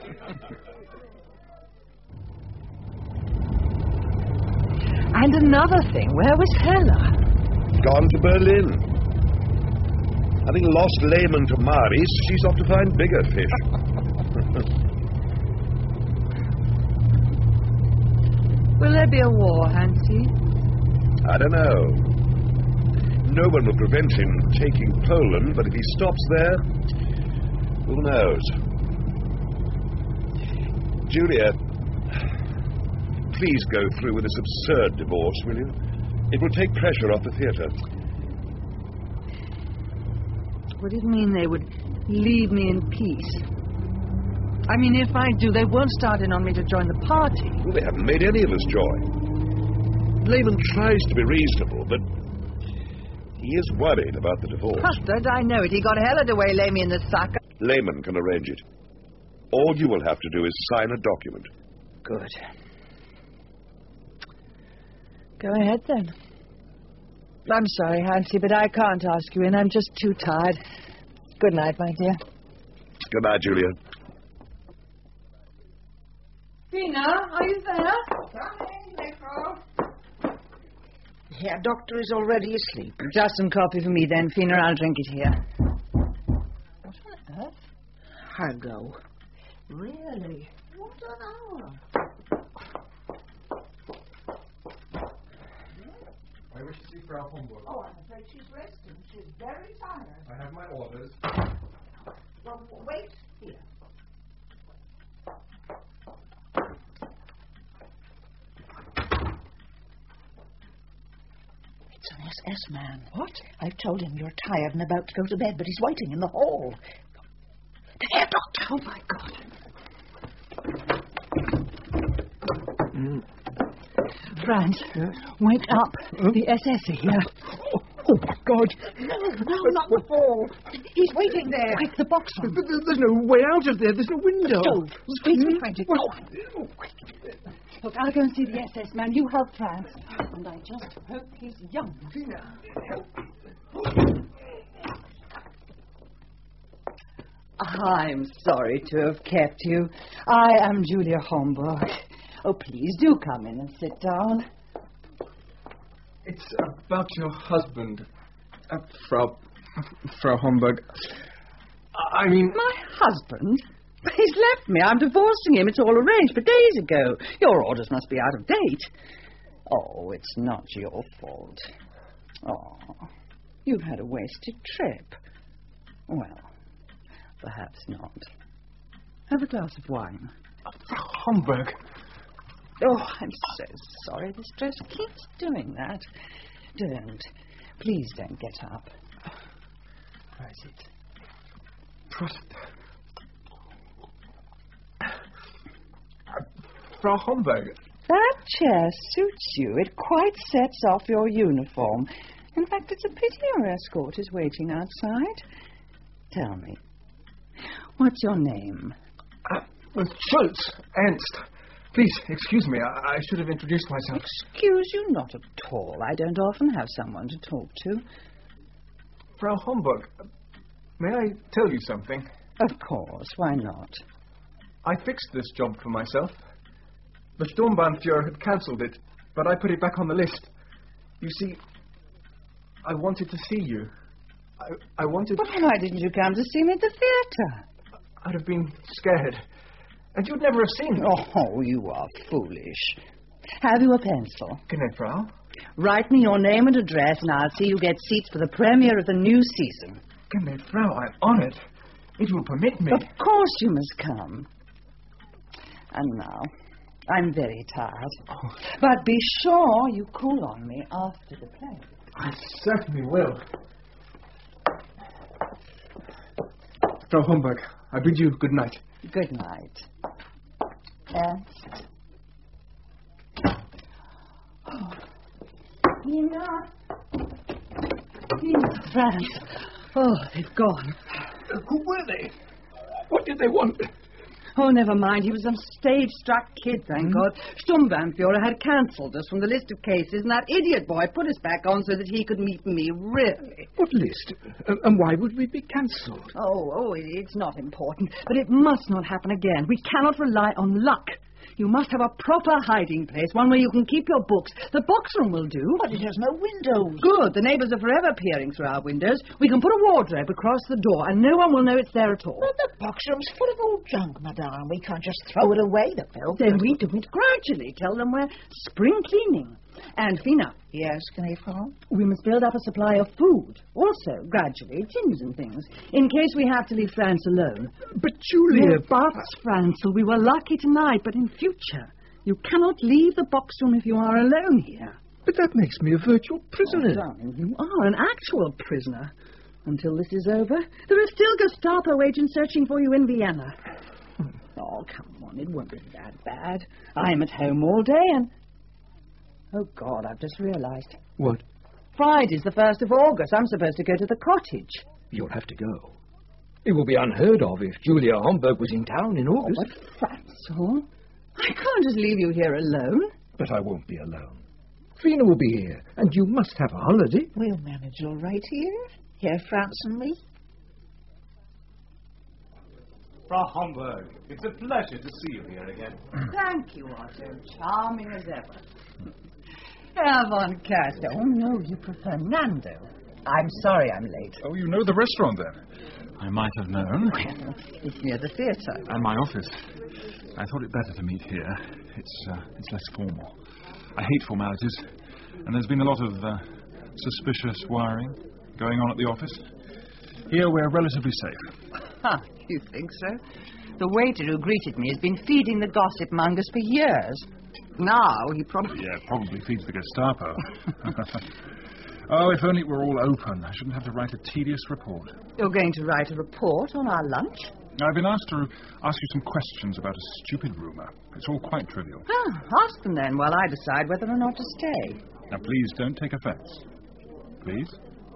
And another thing, where was Hella? Gone to Berlin. Having lost Lehman to Maris, she's off to find bigger fish. Will there be a war, Hansi? I don't know. No one will prevent him taking Poland, but if he stops there, who knows? Julia, please go through with this absurd divorce, will you? It will take pressure off the theatre. What do you mean they would leave me in peace? I mean, if I do, they won't start in on me to join the party. Well, they haven't made any of us join. Lehman tries to be reasonable, but he is worried about the divorce. Don't I know it? He got Hella to waylay me in the sucker. Lehman can arrange it. All you will have to do is sign a document. Good. Go ahead, then. I'm sorry, Hansi, but I can't ask you in. I'm just too tired. Good night, my dear. Good night, Julia. Tina, are you there? Herr Doctor is already asleep. Just some coffee for me, then, Fina. I'll drink it here. What on earth? Hargo. Really? What an hour. I wish to see Frau Homburg. Oh, I'm afraid she's resting. She's very tired. I have my orders. Well, wait here. It's an SS man. What? I've told him you're tired and about to go to bed, but he's waiting in the hall. The Herr Doctor! Oh, my God. Franz, wake up. The SS are here. Oh, my God. No, not the hall. He's waiting there. Quick, the box on. There's no way out of there. There's no window. Stove. Squeeze behind it. Look, I'll go and see the SS man. You help Franz. And I just hope he's young. I'm sorry to have kept you. I am Julia Homburg. Oh, please do come in and sit down. It's about your husband, Frau Homburg. I mean... My husband? He's left me. I'm divorcing him. It's all arranged, but days ago. Your orders must be out of date. Oh, it's not your fault. Oh, you've had a wasted trip. Well, perhaps not. Have a glass of wine. Frau Homburg. Oh, I'm so sorry. This dress keeps doing that. Don't. Please don't get up. Where is it? Frau Homburg. That chair suits you. It quite sets off your uniform. In fact, it's a pity your escort is waiting outside. Tell me, what's your name? Schultz. Ernst. Please, excuse me. I should have introduced myself. Excuse you? Not at all. I don't often have someone to talk to. Frau Homburg, may I tell you something? Of course. Why not? I fixed this job for myself. The Sturmbannführer had cancelled it, but I put it back on the list. You see, I wanted to see you. I wanted... But why didn't you come to see me at the theatre? I'd have been scared. And you'd never have seen me. Oh, you are foolish. Have you a pencil? Gnädige Frau. Write me your name and address, and I'll see you get seats for the premiere of the new season. Gnädige Frau, I'm honoured. It will permit me. Of course you must come. And now, I'm very tired. Oh. But be sure you call on me after the play. I certainly will. Frau Homburg, I bid you good night. Good night. Ernst. Oh. Nina. France. Oh, they've gone. Who were they? What did they want? Oh, never mind. He was some stage-struck kid, thank God. Sturmbannführer had cancelled us from the list of cases, and that idiot boy put us back on so that he could meet me, really. What list? And why would we be cancelled? It's not important. But it must not happen again. We cannot rely on luck. You must have a proper hiding place, one where you can keep your books. The box room will do. But it has no windows. Good. The neighbours are forever peering through our windows. We can put a wardrobe across the door, and no one will know it's there at all. Well, the box room's full of old junk, madame. We can't just throw it away, the filth. Then we do it gradually. Tell them we're spring cleaning. And, Fina. Yes, Knefrau? We must build up a supply of food. Also, gradually, tins and things, in case we have to leave France alone. But, Julia... Francel, we were lucky tonight, but in future, you cannot leave the box room if you are alone here. But that makes me a virtual prisoner. Oh, darling, you are an actual prisoner. Until this is over, there are still Gestapo agents searching for you in Vienna. Oh, come on, it won't be that bad. I'm at home all day and... Oh, God, I've just realised. What? Friday's the 1st of August. I'm supposed to go to the cottage. You'll have to go. It would be unheard of if Julia Homburg was in town in August. Oh, but Francel, I can't just leave you here alone. But I won't be alone. Fina will be here, and you must have a holiday. We'll manage all right here, France and me. Frau Homburg, it's a pleasure to see you here again. Thank you, Otto. Charming as ever. Herr von Castor. Oh, no, you prefer Nando. I'm sorry I'm late. Oh, you know the restaurant, then? I might have known. Well, it's near the theatre. And my office. I thought it better to meet here. It's less formal. I hate formalities. And there's been a lot of suspicious wiring going on at the office. Here we're relatively safe. You think so? The waiter who greeted me has been feeding the gossip mongers for years. Now he probably... Yeah, probably feeds the Gestapo. Oh, if only it were all open. I shouldn't have to write a tedious report. You're going to write a report on our lunch? I've been asked to ask you some questions about a stupid rumour. It's all quite trivial. Ask them then while I decide whether or not to stay. Now, please don't take offence. Please?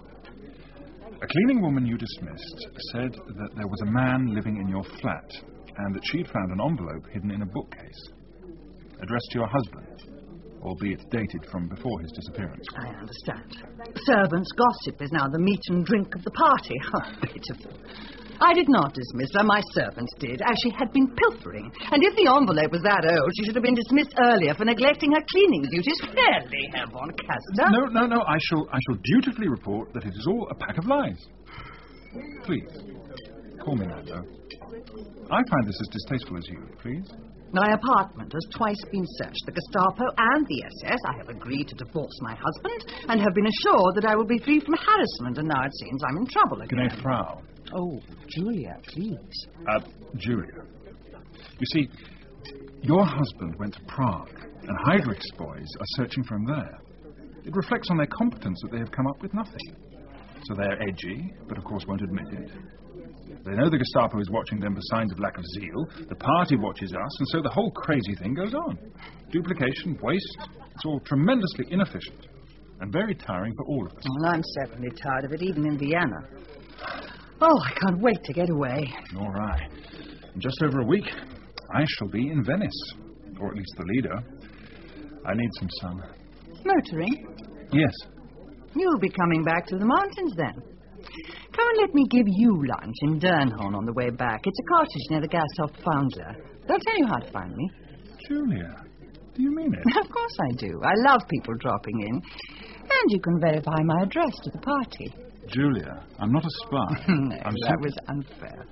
A cleaning woman you dismissed said that there was a man living in your flat and that she'd found an envelope hidden in a bookcase addressed to your husband, albeit dated from before his disappearance. I understand. Servants' gossip is now the meat and drink of the party. How pitiful. I did not dismiss her. My servants did, as she had been pilfering. And if the envelope was that old, she should have been dismissed earlier for neglecting her cleaning duties. Fairly, Herr von Castor. No. I shall dutifully report that it is all a pack of lies. Please, call me Nando. I find this as distasteful as you, please. My apartment has twice been searched. The Gestapo and the SS. I have agreed to divorce my husband and have been assured that I will be free from harassment, and now it seems I'm in trouble again. Gnefrau. Oh, Julia, please. Julia. You see, your husband went to Prague, and Heydrich's boys are searching for him there. It reflects on their competence that they have come up with nothing. So they're edgy, but of course won't admit it. They know the Gestapo is watching them for signs of lack of zeal. The party watches us, and so the whole crazy thing goes on. Duplication, waste, it's all tremendously inefficient and very tiring for all of us. Well, I'm certainly tired of it, even in Vienna. Oh, I can't wait to get away. Nor I. In just over a week, I shall be in Venice, or at least the leader. I need some sun. Motoring? Yes. You'll be coming back to the mountains then. Come and let me give you lunch in Dernhorn on the way back. It's a cottage near the Gasthof Foundler. They'll tell you how to find me. Julia, do you mean it? Of course I do. I love people dropping in. And you can verify my address to the party. Julia, I'm not a spy. No, that was unfair.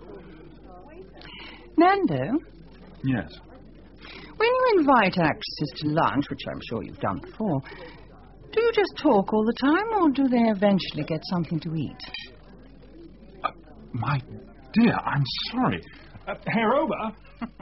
Nando? Yes? When you invite actresses to lunch, which I'm sure you've done before, do you just talk all the time, or do they eventually get something to eat? My dear, I'm sorry. Herr Ober?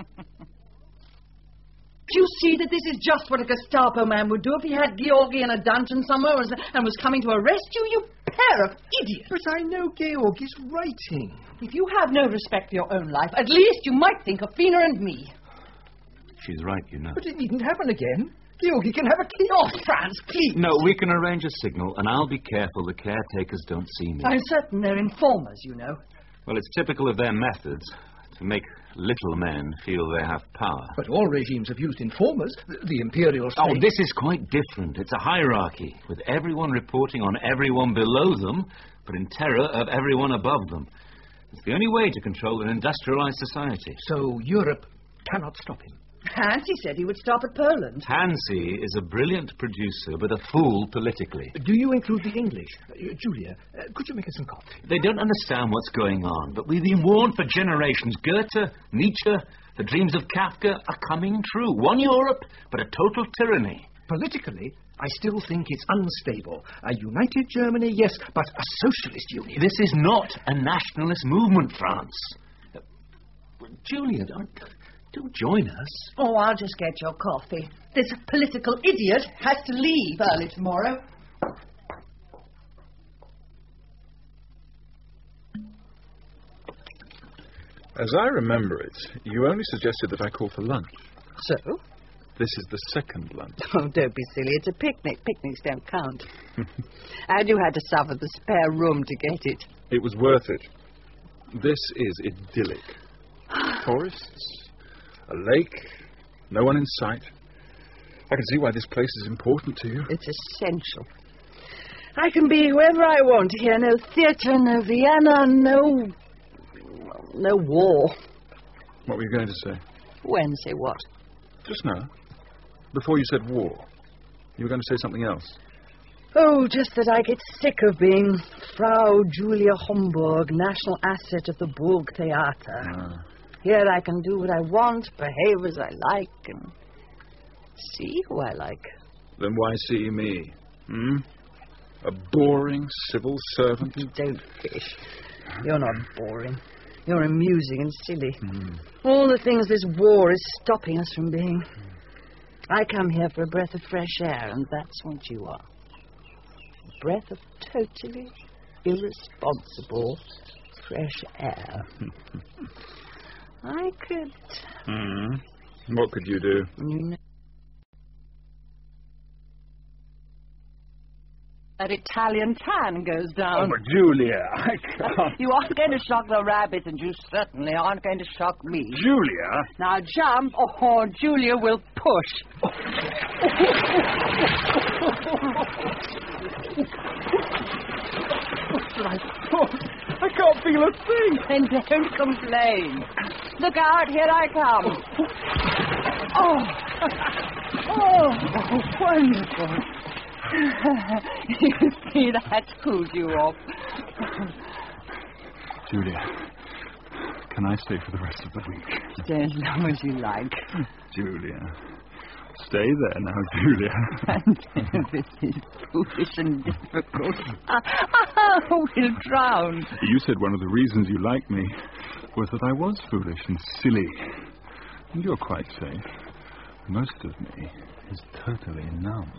Do you see that this is just what a Gestapo man would do if he had Georgi in a dungeon somewhere and was coming to arrest you? You pair of idiots. But I know Georg is writing. If you have no respect for your own life, at least you might think of Fina and me. She's right, you know. But it needn't happen again. Georgi can have a key. Oh, Franz, please. No, we can arrange a signal, and I'll be careful the caretakers don't see me. I'm certain they're informers, you know. Well, it's typical of their methods. To make little men feel they have power. But all regimes have used informers. The imperial state... Oh, this is quite different. It's a hierarchy, with everyone reporting on everyone below them, but in terror of everyone above them. It's the only way to control an industrialized society. So Europe cannot stop him. Hansi said he would stop at Poland. Hansi is a brilliant producer, but a fool politically. Do you include the English? Julia, could you make us some coffee? They don't understand what's going on, but we've been warned for generations. Goethe, Nietzsche, the dreams of Kafka are coming true. One Europe, but a total tyranny. Politically, I still think it's unstable. A united Germany, yes, but a socialist union. This is not a nationalist movement, France. Julia, do join us. Oh, I'll just get your coffee. This political idiot has to leave early tomorrow. As I remember it, you only suggested that I call for lunch. So? This is the second lunch. Oh, don't be silly. It's a picnic. Picnics don't count. And you had to suffer the spare room to get it. It was worth it. This is idyllic. Forests, a lake, no one in sight. I can see why this place is important to you. It's essential. I can be whoever I want here. No theatre, no Vienna, no war. What were you going to say? When? Say what? Just now. Before you said war. You were going to say something else. Oh, just that I get sick of being Frau Julia Homburg, national asset of the Burgtheater. Here I can do what I want, behave as I like, and see who I like. Then why see me? A boring civil servant? Don't fish. You're not boring. You're amusing and silly. All the things this war is stopping us from being. I come here for a breath of fresh air, and that's what you are. A breath of totally irresponsible fresh air. I could... What could you do? You know... That Italian tan goes down. Oh, but Julia, I can't... You aren't going to shock the rabbit, and you certainly aren't going to shock me. Julia? Now jump, or Julia will push. I can't feel a thing. Then don't complain. Look out, here I come. Oh, wonderful. You see, that cooled you off. Julia, can I stay for the rest of the week? Stay as long as you like. Julia, stay there now, Julia. This is foolish and difficult. We'll drown. You said one of the reasons you liked me was that I was foolish and silly. And you're quite safe. Most of me is totally numb.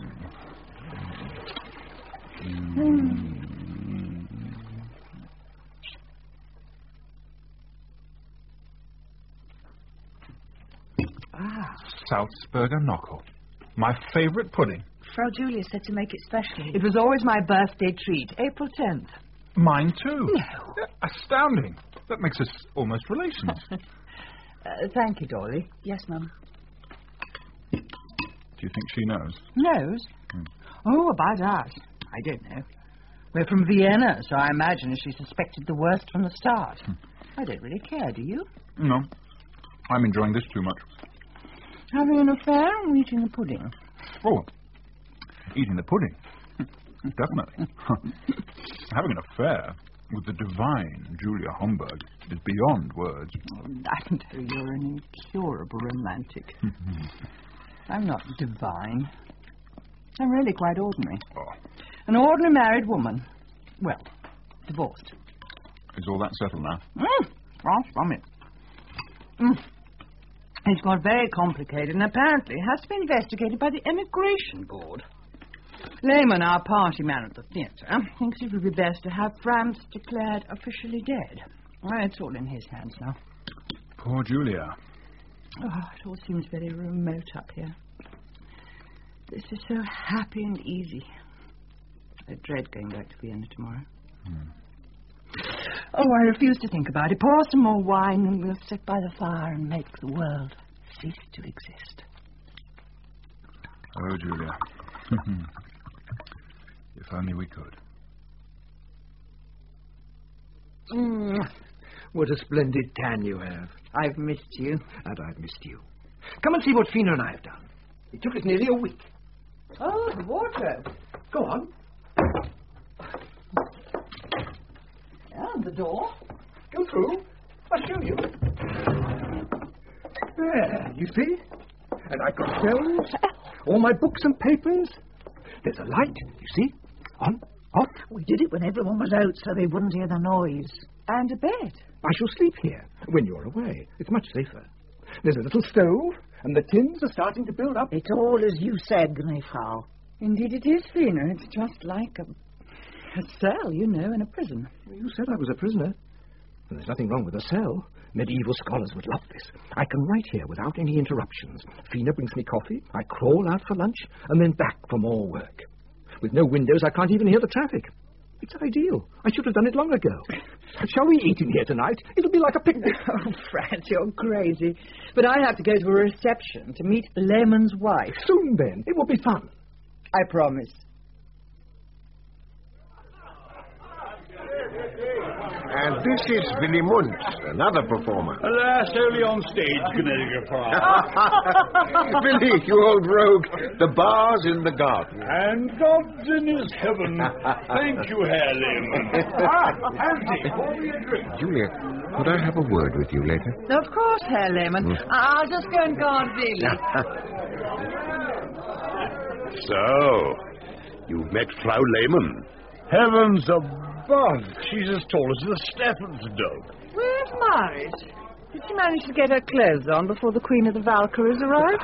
Salzburger Knockel. My favourite pudding. Frau Julia said to make it specially. It was always my birthday treat, April 10th. Mine too. No. Astounding. That makes us almost relations. Thank you, Dolly. Yes, Mum. Do you think she knows? Knows? Oh, about that. I don't know. We're from Vienna, so I imagine she suspected the worst from the start. I don't really care, do you? No. I'm enjoying this too much. Having an affair or eating the pudding? Oh, eating the pudding. Definitely. Having an affair with the divine Julia Homburg is beyond words. Oh, I know you're an incurable romantic. I'm not divine. I'm really quite ordinary. Oh. An ordinary married woman. Well, divorced. Is all that settled now? Far from it. It's got very complicated and apparently has to be investigated by the Emigration Board. Lehman, our party man at the theatre, thinks it would be best to have France declared officially dead. Well, it's all in his hands now. Poor Julia. Oh, it all seems very remote up here. This is so happy and easy. I dread going back to Vienna tomorrow. Oh, I refuse to think about it. Pour some more wine and we'll sit by the fire and make the world cease to exist. Oh, Julia. If only we could. What a splendid tan you have. I've missed you. And I've missed you. Come and see what Fina and I have done. It took us nearly a week. Oh, the wardrobe. Go on. And the door. Go through. I'll show you. There, you see? And I've got shelves, all my books and papers. There's a light, you see? On, off. We did it when everyone was out so they wouldn't hear the noise. And a bed. I shall sleep here when you're away. It's much safer. There's a little stove, and the tins are starting to build up. It's all as you said, Gnefrau. Indeed it is, Fina. It's just like a cell, you know, in a prison. You said I was a prisoner. There's nothing wrong with a cell. Medieval scholars would love this. I can write here without any interruptions. Fina brings me coffee, I crawl out for lunch, and then back for more work. With no windows, I can't even hear the traffic. It's ideal. I should have done it long ago. Shall we eat in here tonight? It'll be like a picnic. Oh, Franz, you're crazy. But I have to go to a reception to meet Lehmann's wife. Soon, then. It will be fun. I promise. And this is Willy Mundt, another performer. Alas, only on stage, Gnädiger Frau. Willy, you old rogue. The bar's in the garden. And God's in his heaven. Thank you, Herr Lehmann. Hansi, pour me a drink. Julia, could I have a word with you later? Of course, Herr Lehmann. I'll just go and guard Willy. So, you've met Frau Lehmann. Heavens above, she's as tall as the Steffens dog. Where's Marit? Did she manage to get her clothes on before the Queen of the Valkyries arrived?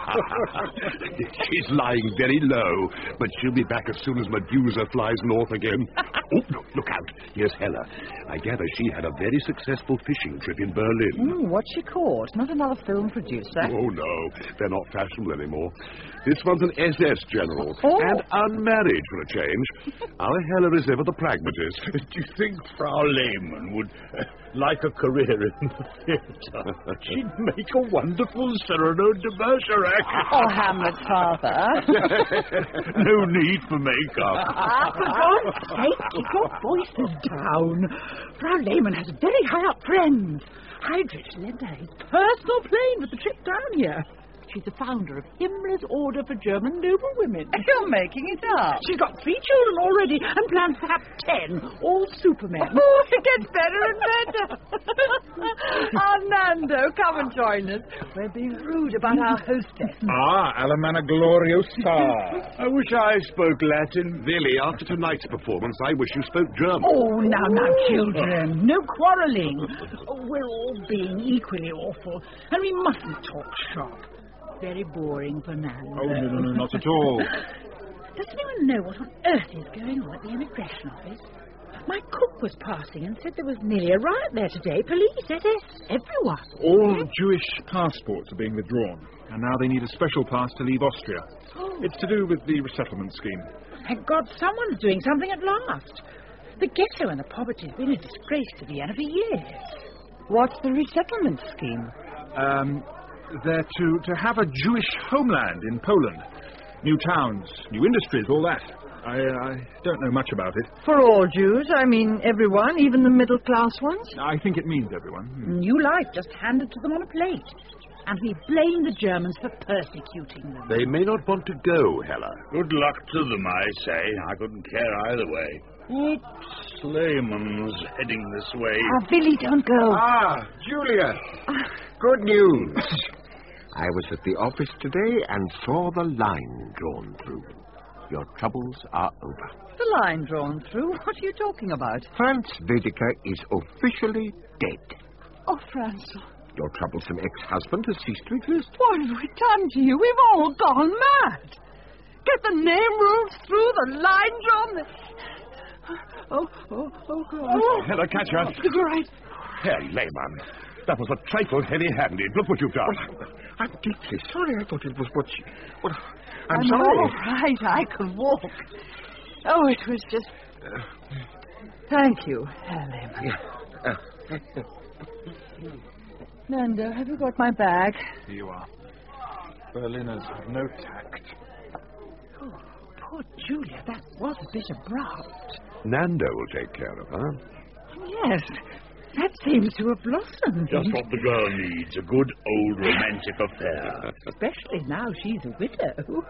She's lying very low, but she'll be back as soon as Medusa flies north again. Oh, look out. Here's Hella. I gather she had a very successful fishing trip in Berlin. What's she caught? Not another film producer? Oh, no. They're not fashionable anymore. This one's an SS general, and unmarried for a change. Our Hella is ever the pragmatist. Do you think Frau Lehmann would like a career in the theatre? She'd make a wonderful Cyrano de Bergerac. Or Hamlet's father. No need for makeup. For God's sake, keep your voices down. Frau Lehmann has very high-up friends. Heydrich lent her his personal plane for the trip down here. She's the founder of Himmler's Order for German Noblewomen. You're making it up. She's got 3 children already and plans to have 10, all supermen. Oh, it gets better and better. Nando, come and join us. We're being rude about our hostess. Alemana Gloriosa. I wish I spoke Latin. Willy, after tonight's performance, I wish you spoke German. Oh, now, children. No quarrelling. We're all being equally awful, and we mustn't talk shop. Very boring for Nando. Oh, no, not at all. Does anyone know what on earth is going on at the immigration office? My cook was passing and said there was nearly a riot there today. Police, SS, everyone. All Jewish passports are being withdrawn, and now they need a special pass to leave Austria. It's to do with the resettlement scheme. Thank God someone's doing something at last. The ghetto and the poverty have been a disgrace to Vienna for years. What's the resettlement scheme? They're to have a Jewish homeland in Poland. New towns, new industries, all that. I don't know much about it. For all Jews? I mean everyone, even the middle-class ones? I think it means everyone. New life just handed to them on a plate. And we blame the Germans for persecuting them. They may not want to go, Hella. Good luck to them, I say. I couldn't care either way. Oops, Lehmann's heading this way. Billy, don't go. Julia. Good news. I was at the office today and saw the line drawn through. Your troubles are over. The line drawn through? What are you talking about? Franz Wedeker is officially dead. Oh, Franz. Your troublesome ex-husband has ceased to exist. What have we done to you? We've all gone mad. Get the name rules through, the line drawn... Oh, God. Oh, Hella, catch her. It's all right. Herr Lehmann, that was a trifle heavy-handed. Look what you've done. Well, I'm deeply sorry. I thought it was what she... Well, I'm sorry. sorry. All right, I could walk. Oh, it was just... Thank you, Herr Lehmann. Yeah. Nando, have you got my bag? Here you are. Berliners have no tact. Oh, poor Julia, that was a bit abrupt. Nando will take care of her. Yes, that seems to have blossomed. Just what the girl needs, a good old romantic affair. Especially now she's a widow.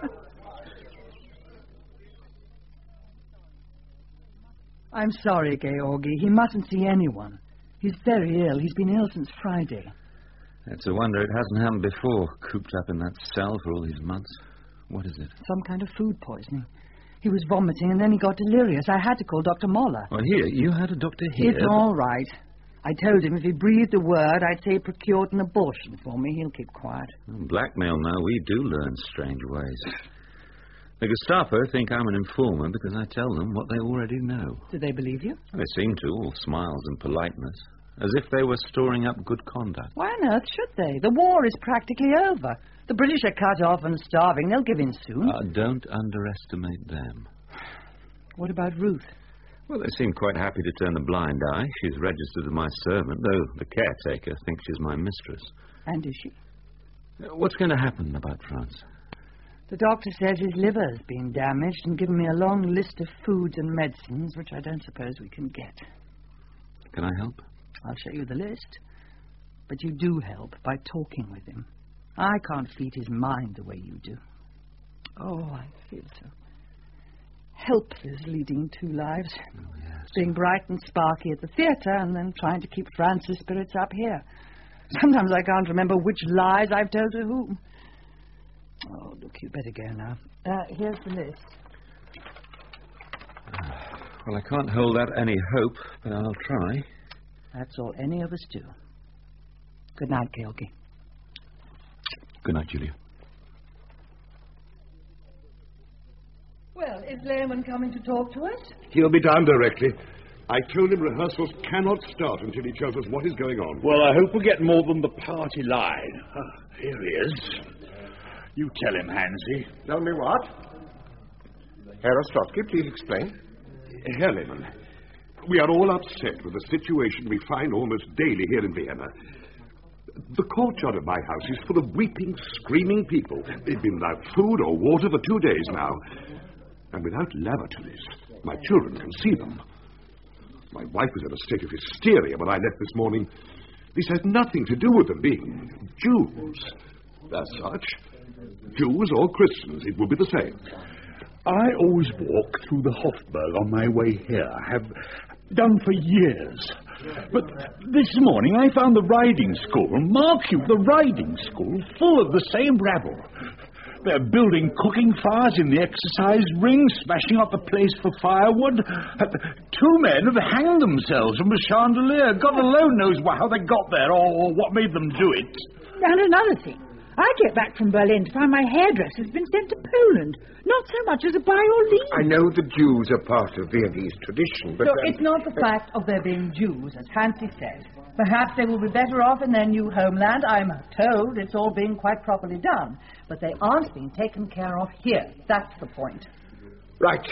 I'm sorry, Georgi. He mustn't see anyone. He's very ill. He's been ill since Friday. It's a wonder it hasn't happened before, cooped up in that cell for all these months. What is it? Some kind of food poisoning. He was vomiting and then he got delirious. I had to call Dr. Moller. Well, here, you had a doctor here. It's all right. I told him if he breathed a word, I'd say he procured an abortion for me. He'll keep quiet. Blackmail now, we do learn strange ways. The Gestapo think I'm an informer because I tell them what they already know. Do they believe you? They seem to, all smiles and politeness, as if they were storing up good conduct. Why on earth should they? The war is practically over. The British are cut off and starving. They'll give in soon. Don't underestimate them. What about Ruth? Well, they seem quite happy to turn a blind eye. She's registered as my servant, though the caretaker thinks she's my mistress. And is she? What's going to happen about France? The doctor says his liver's been damaged and given me a long list of foods and medicines, which I don't suppose we can get. Can I help? I'll show you the list. But you do help by talking with him. I can't feed his mind the way you do. Oh, I feel so helpless leading two lives. Oh, yes. Being bright and sparky at the theatre and then trying to keep France's spirits up here. Sometimes I can't remember which lies I've told to whom. Oh, look, you better go now. Here's the list. Well, I can't hold out any hope, but I'll try. That's all any of us do. Good night, Georgi. Good night, Julia. Well, is Lehman coming to talk to us? He'll be down directly. I told him rehearsals cannot start until he tells us what is going on. Well, I hope we get more than the party line. Here he is. You tell him, Hansy. Tell me what? Herr Ostrowski, please explain. Herr Lehmann, we are all upset with the situation we find almost daily here in Vienna. The courtyard of my house is full of weeping, screaming people. They've been without food or water for 2 days now. And without lavatories, my children can see them. My wife was in a state of hysteria when I left this morning. This has nothing to do with them being Jews. As such, Jews or Christians, it would be the same. I always walk through the Hofburg on my way here. Have done for years. But this morning I found the riding school, mark you, the riding school, full of the same rabble. They're building cooking fires in the exercise ring, smashing up the place for firewood. 2 men have hanged themselves from a chandelier. God alone knows how they got there or what made them do it. And another thing. I get back from Berlin to find my hairdresser's been sent to Poland. Not so much as a buy or leave. I know the Jews are part of Viennese tradition, but... So it's not the fact of their being Jews, as Hansi said. Perhaps they will be better off in their new homeland. I'm told it's all being quite properly done. But they aren't being taken care of here. That's the point. Right.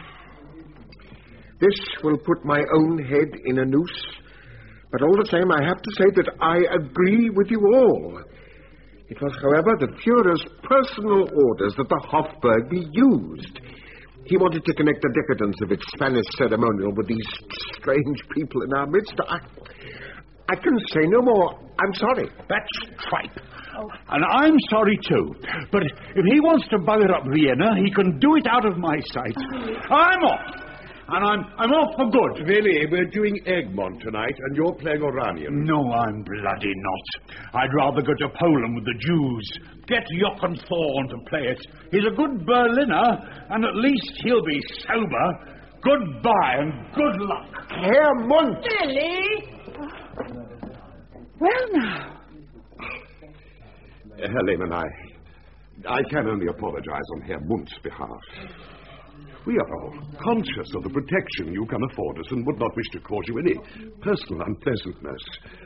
This will put my own head in a noose. But all the same, I have to say that I agree with you all. It was, however, the Führer's personal orders that the Hofburg be used. He wanted to connect the decadence of its Spanish ceremonial with these strange people in our midst. I can say no more. I'm sorry. That's tripe. Oh. And I'm sorry, too. But if he wants to bugger up Vienna, he can do it out of my sight. I'm off. And I'm off for good. Really, we're doing Egmont tonight, and you're playing Oranian. No, I'm bloody not. I'd rather go to Poland with the Jews. Get Jochen Thorn to play it. He's a good Berliner, and at least he'll be sober. Goodbye, and good luck. Herr Mund! Billy! Well, now. Herr Lehmann, I can only apologize on Herr Mund's behalf. We are all conscious of the protection you can afford us and would not wish to cause you any personal unpleasantness.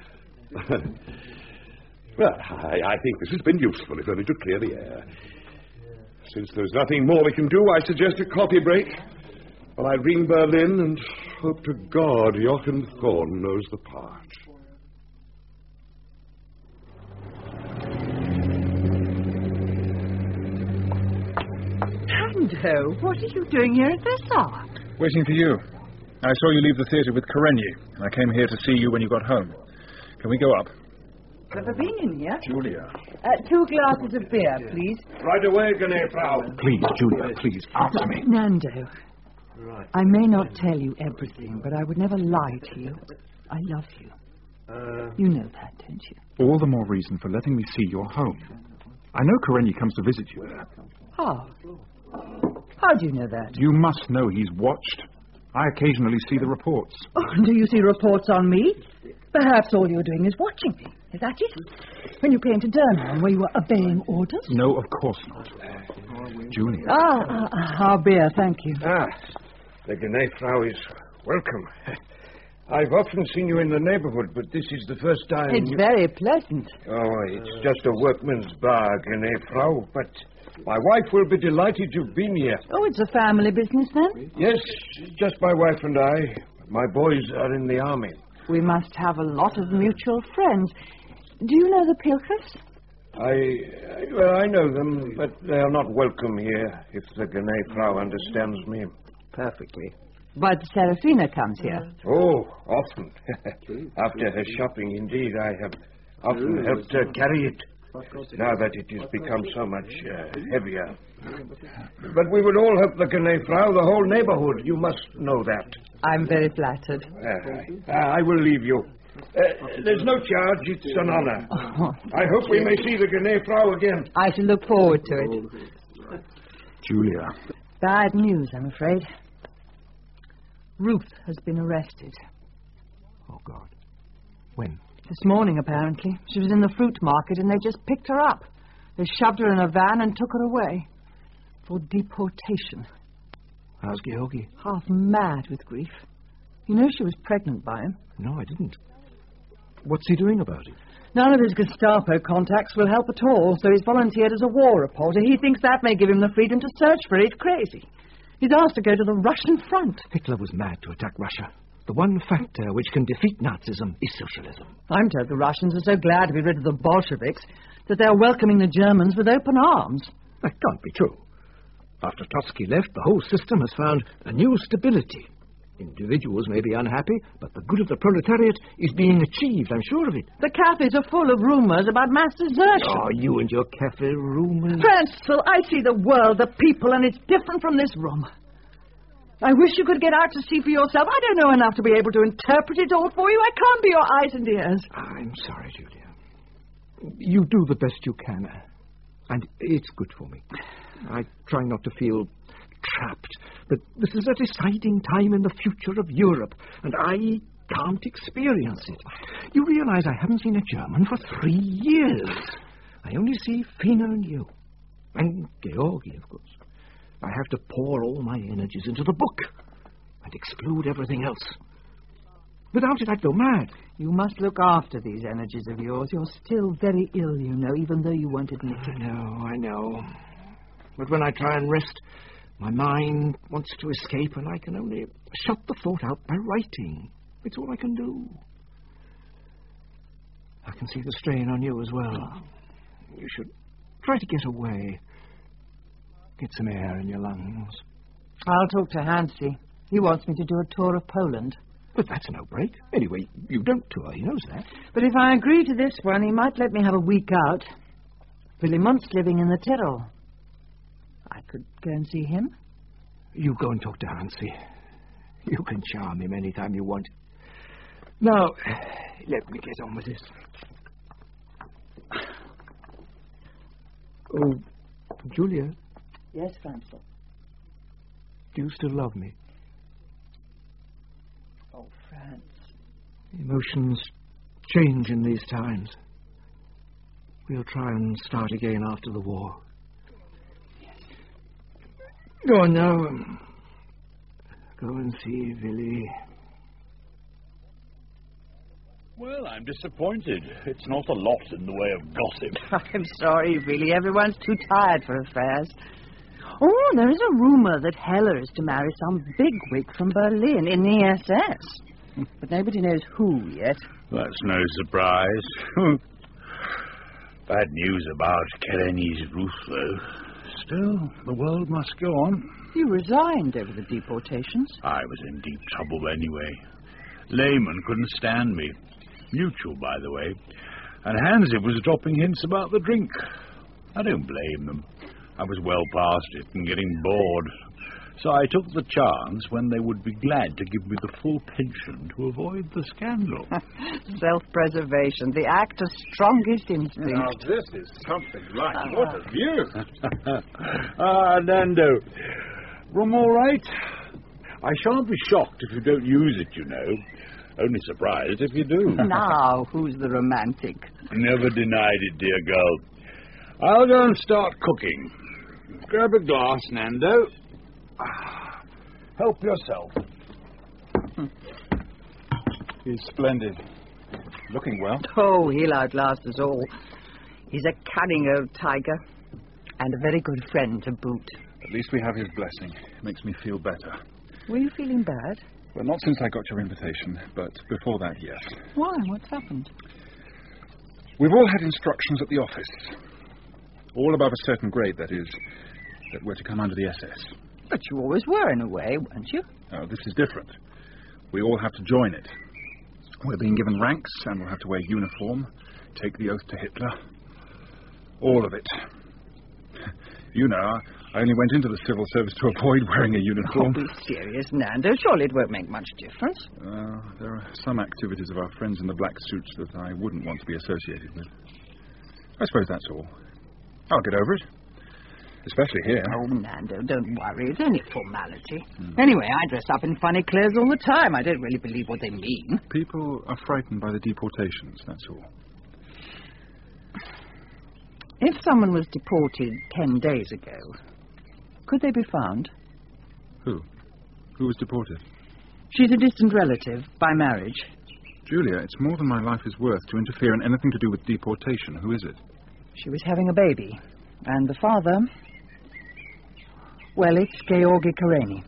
Well, I think this has been useful, if only to clear the air. Since there's nothing more we can do, I suggest a coffee break. Well, I ring Berlin and hope to God Joachim Thorne knows the part. Hando, what are you doing here at this hour? Waiting for you. I saw you leave the theatre with Karenyi, and I came here to see you when you got home. Can we go up? Have I been in here? Julia. 2 glasses of beer, please. Right away, Frau. Please, Julia, please, answer me. Nando, Right. I may not tell you everything, but I would never lie to you. I love you. You know that, don't you? All the more reason for letting me see your home. I know Karenyi comes to visit you there. How? How do you know that? You must know he's watched. I occasionally see the reports. Oh, do you see reports on me? Perhaps all you're doing is watching me. Is that it? When you came to Durnham, were you obeying orders? No, of course not. Julia. Our beer, thank you. The Frau is welcome. I've often seen you in the neighborhood, but this is the first time... It's very pleasant. Oh, it's just a workman's bar, Frau, but my wife will be delighted you've been here. Oh, it's a family business, then? Yes, just my wife and I. My boys are in the army. We must have a lot of mutual friends. Do you know the Pilkers? I know them, but they are not welcome here, if the Frau understands me. Perfectly. But Serafina comes here. Oh, often. After her shopping, indeed, I have often helped her carry it, now that it has become so much heavier. But we would all help the Frau, the whole neighborhood. You must know that. I'm very flattered. I will leave you. There's no charge. It's an honor. Oh. I hope we may see the Frau again. I shall look forward to it. Julia. Bad news, I'm afraid. Ruth has been arrested. Oh, God. When? This morning, apparently. She was in the fruit market and they just picked her up. They shoved her in a van and took her away. For deportation. How's Georgi? Half mad with grief. You know she was pregnant by him. No, I didn't. What's he doing about it? None of his Gestapo contacts will help at all, so he's volunteered as a war reporter. He thinks that may give him the freedom to search for it. It's crazy. He's asked to go to the Russian front. Hitler was mad to attack Russia. The one factor which can defeat Nazism is socialism. I'm told the Russians are so glad to be rid of the Bolsheviks that they're welcoming the Germans with open arms. That can't be true. After Trotsky left, the whole system has found a new stability. Individuals may be unhappy, but the good of the proletariat is being achieved, I'm sure of it. The cafes are full of rumours about mass desertion. Oh, you and your cafe rumours. Franceville, I see the world, the people, and it's different from this room. I wish you could get out to see for yourself. I don't know enough to be able to interpret it all for you. I can't be your eyes and ears. I'm sorry, Julia. You do the best you can, and it's good for me. I try not to feel trapped, but this is a deciding time in the future of Europe, and I can't experience it. You realize I haven't seen a German for 3 years. I only see Fina and you. And Georgi, of course. I have to pour all my energies into the book and exclude everything else. Without it, I'd go mad. You must look after these energies of yours. You're still very ill, you know, even though you won't admit it. I know. But when I try and rest, my mind wants to escape, and I can only shut the thought out by writing. It's all I can do. I can see the strain on you as well. You should try to get away. Get some air in your lungs. I'll talk to Hansi. He wants me to do a tour of Poland. But that's no break. Anyway, you don't tour, he knows that. But if I agree to this one, he might let me have a week out. Willy Munt's living in the Tyrol. I could go and see him. You go and talk to Hansi. You can charm him any time you want. Now, let me get on with this. Oh, Julia. Yes, Francis. Do you still love me? Oh, Franz. Emotions change in these times. We'll try and start again after the war. Yes. Go on now. Go and see Willy. Well, I'm disappointed. It's not a lot in the way of gossip. I'm sorry, really. Everyone's too tired for affairs. Oh, there is a rumor that Heller is to marry some bigwig from Berlin in the SS. But nobody knows who yet. That's no surprise. Bad news about Karenny's roof, though. Still, the world must go on. You resigned over the deportations. I was in deep trouble anyway. Lehman couldn't stand me. Mutual, by the way. And Hansi was dropping hints about the drink. I don't blame them. I was well past it and getting bored. So I took the chance when they would be glad to give me the full pension to avoid the scandal. Self-preservation, the actor's strongest instinct. Now, this is something like. What a view. Nando. Room all right? I shan't be shocked if you don't use it, you know. Only surprised if you do. Now, who's the romantic? Never denied it, dear girl. I'll go and start cooking. Grab a glass, Nando. Help yourself. He's splendid. Looking well. Oh, he'll outlast us all. He's a cunning old tiger. And a very good friend to boot. At least we have his blessing. Makes me feel better. Were you feeling bad? Well, not since I got your invitation, but before that, yes. Why? What's happened? We've all had instructions at the office. All above a certain grade, that is, that we're to come under the SS. But you always were, in a way, weren't you? Oh, this is different. We all have to join it. We're being given ranks, and we'll have to wear uniform, take the oath to Hitler. All of it. You know, I only went into the civil service to avoid wearing a uniform. Oh, be serious, Nando. Surely it won't make much difference. There are some activities of our friends in the black suits that I wouldn't want to be associated with. I suppose that's all. I'll get over it. Especially here. Oh, Nando, don't worry. It's only a formality. Anyway, I dress up in funny clothes all the time. I don't really believe what they mean. People are frightened by the deportations, that's all. If someone was deported 10 days ago, could they be found? Who? Who was deported? She's a distant relative, by marriage. Julia, it's more than my life is worth to interfere in anything to do with deportation. Who is it? She was having a baby. And the father... Well, it's Georgi Karenny.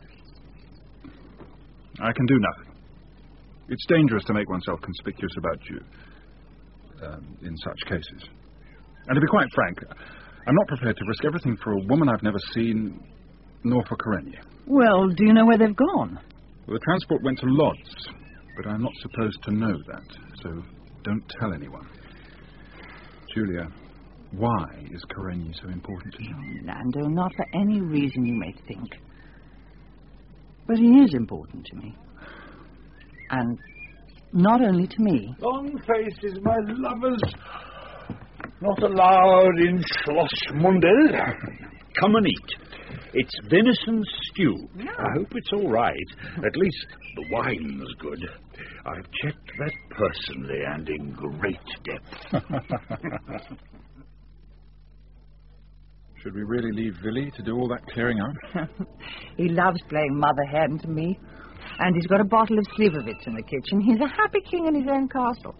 I can do nothing. It's dangerous to make oneself conspicuous about you in such cases. And to be quite frank, I'm not prepared to risk everything for a woman I've never seen, nor for Karenny. Well, do you know where they've gone? Well, the transport went to Lodz, but I'm not supposed to know that, so don't tell anyone. Julia, why is Karenny so important to you? Oh, Nando, not for any reason you may think. But he is important to me. And not only to me. Long faces, my lovers. Not allowed in Schloss Mundell. Come and eat. It's venison stew. Yeah. I hope it's all right. At least the wine's good. I've checked that personally and in great depth. Should we really leave Willy to do all that clearing up? He loves playing mother hen to me. And he's got a bottle of Slivovitz in the kitchen. He's a happy king in his own castle.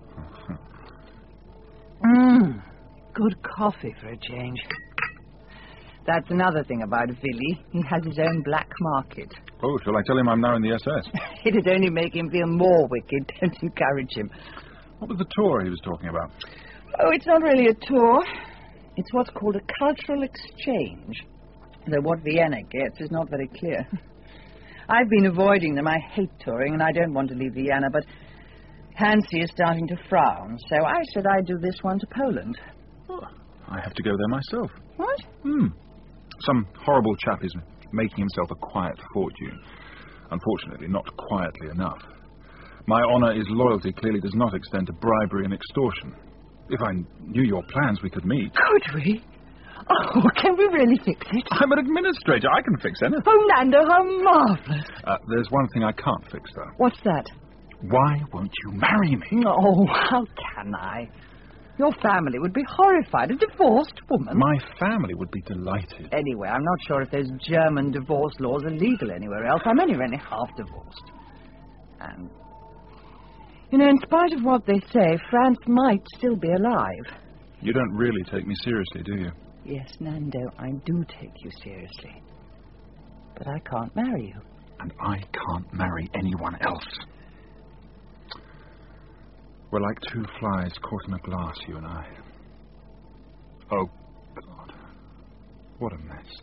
Good coffee for a change. That's another thing about Willy. He has his own black market. Oh, shall I tell him I'm now in the SS? It'd only make him feel more wicked. Don't encourage him. What was the tour he was talking about? Oh, it's not really a tour. It's what's called a cultural exchange. Though what Vienna gets is not very clear. I've been avoiding them. I hate touring, and I don't want to leave Vienna, but Hansi is starting to frown, so I said I'd do this one to Poland. Oh, I have to go there myself. What? Some horrible chap is making himself a quiet fortune. Unfortunately, not quietly enough. My honour is loyalty clearly does not extend to bribery and extortion. If I knew your plans, we could meet. Could we? Oh, can we really fix it? I'm an administrator. I can fix anything. Oh, Nando, how marvellous. There's one thing I can't fix, though. What's that? Why won't you marry me? Oh, how can I? Your family would be horrified. A divorced woman. My family would be delighted. Anyway, I'm not sure if those German divorce laws are legal anywhere else. I'm only half divorced. And, you know, in spite of what they say, France might still be alive. You don't really take me seriously, do you? Yes, Nando, I do take you seriously. But I can't marry you. And I can't marry anyone else. We're like two flies caught in a glass, you and I. Oh, God. What a mess.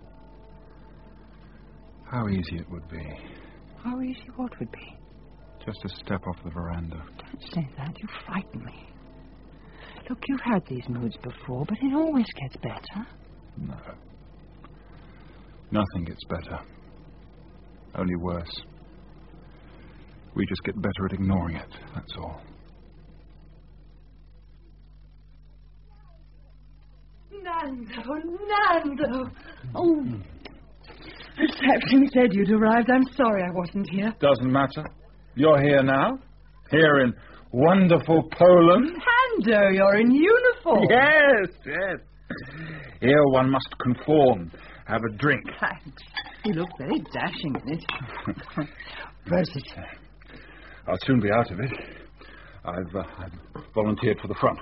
How easy it would be. How easy what would be? Just to step off the veranda. Don't say that. You frighten me. Look, you've had these moods before, but it always gets better. No. Nothing gets better. Only worse. We just get better at ignoring it, that's all. Nando! Oh, reception said you'd arrived. I'm sorry I wasn't here. Doesn't matter. You're here now. Here in wonderful Poland. Nando, you're in uniform. Yes. Here one must conform. Have a drink. Thanks. You look very dashing in it. Where's it? I'll soon be out of it. I've volunteered for the front.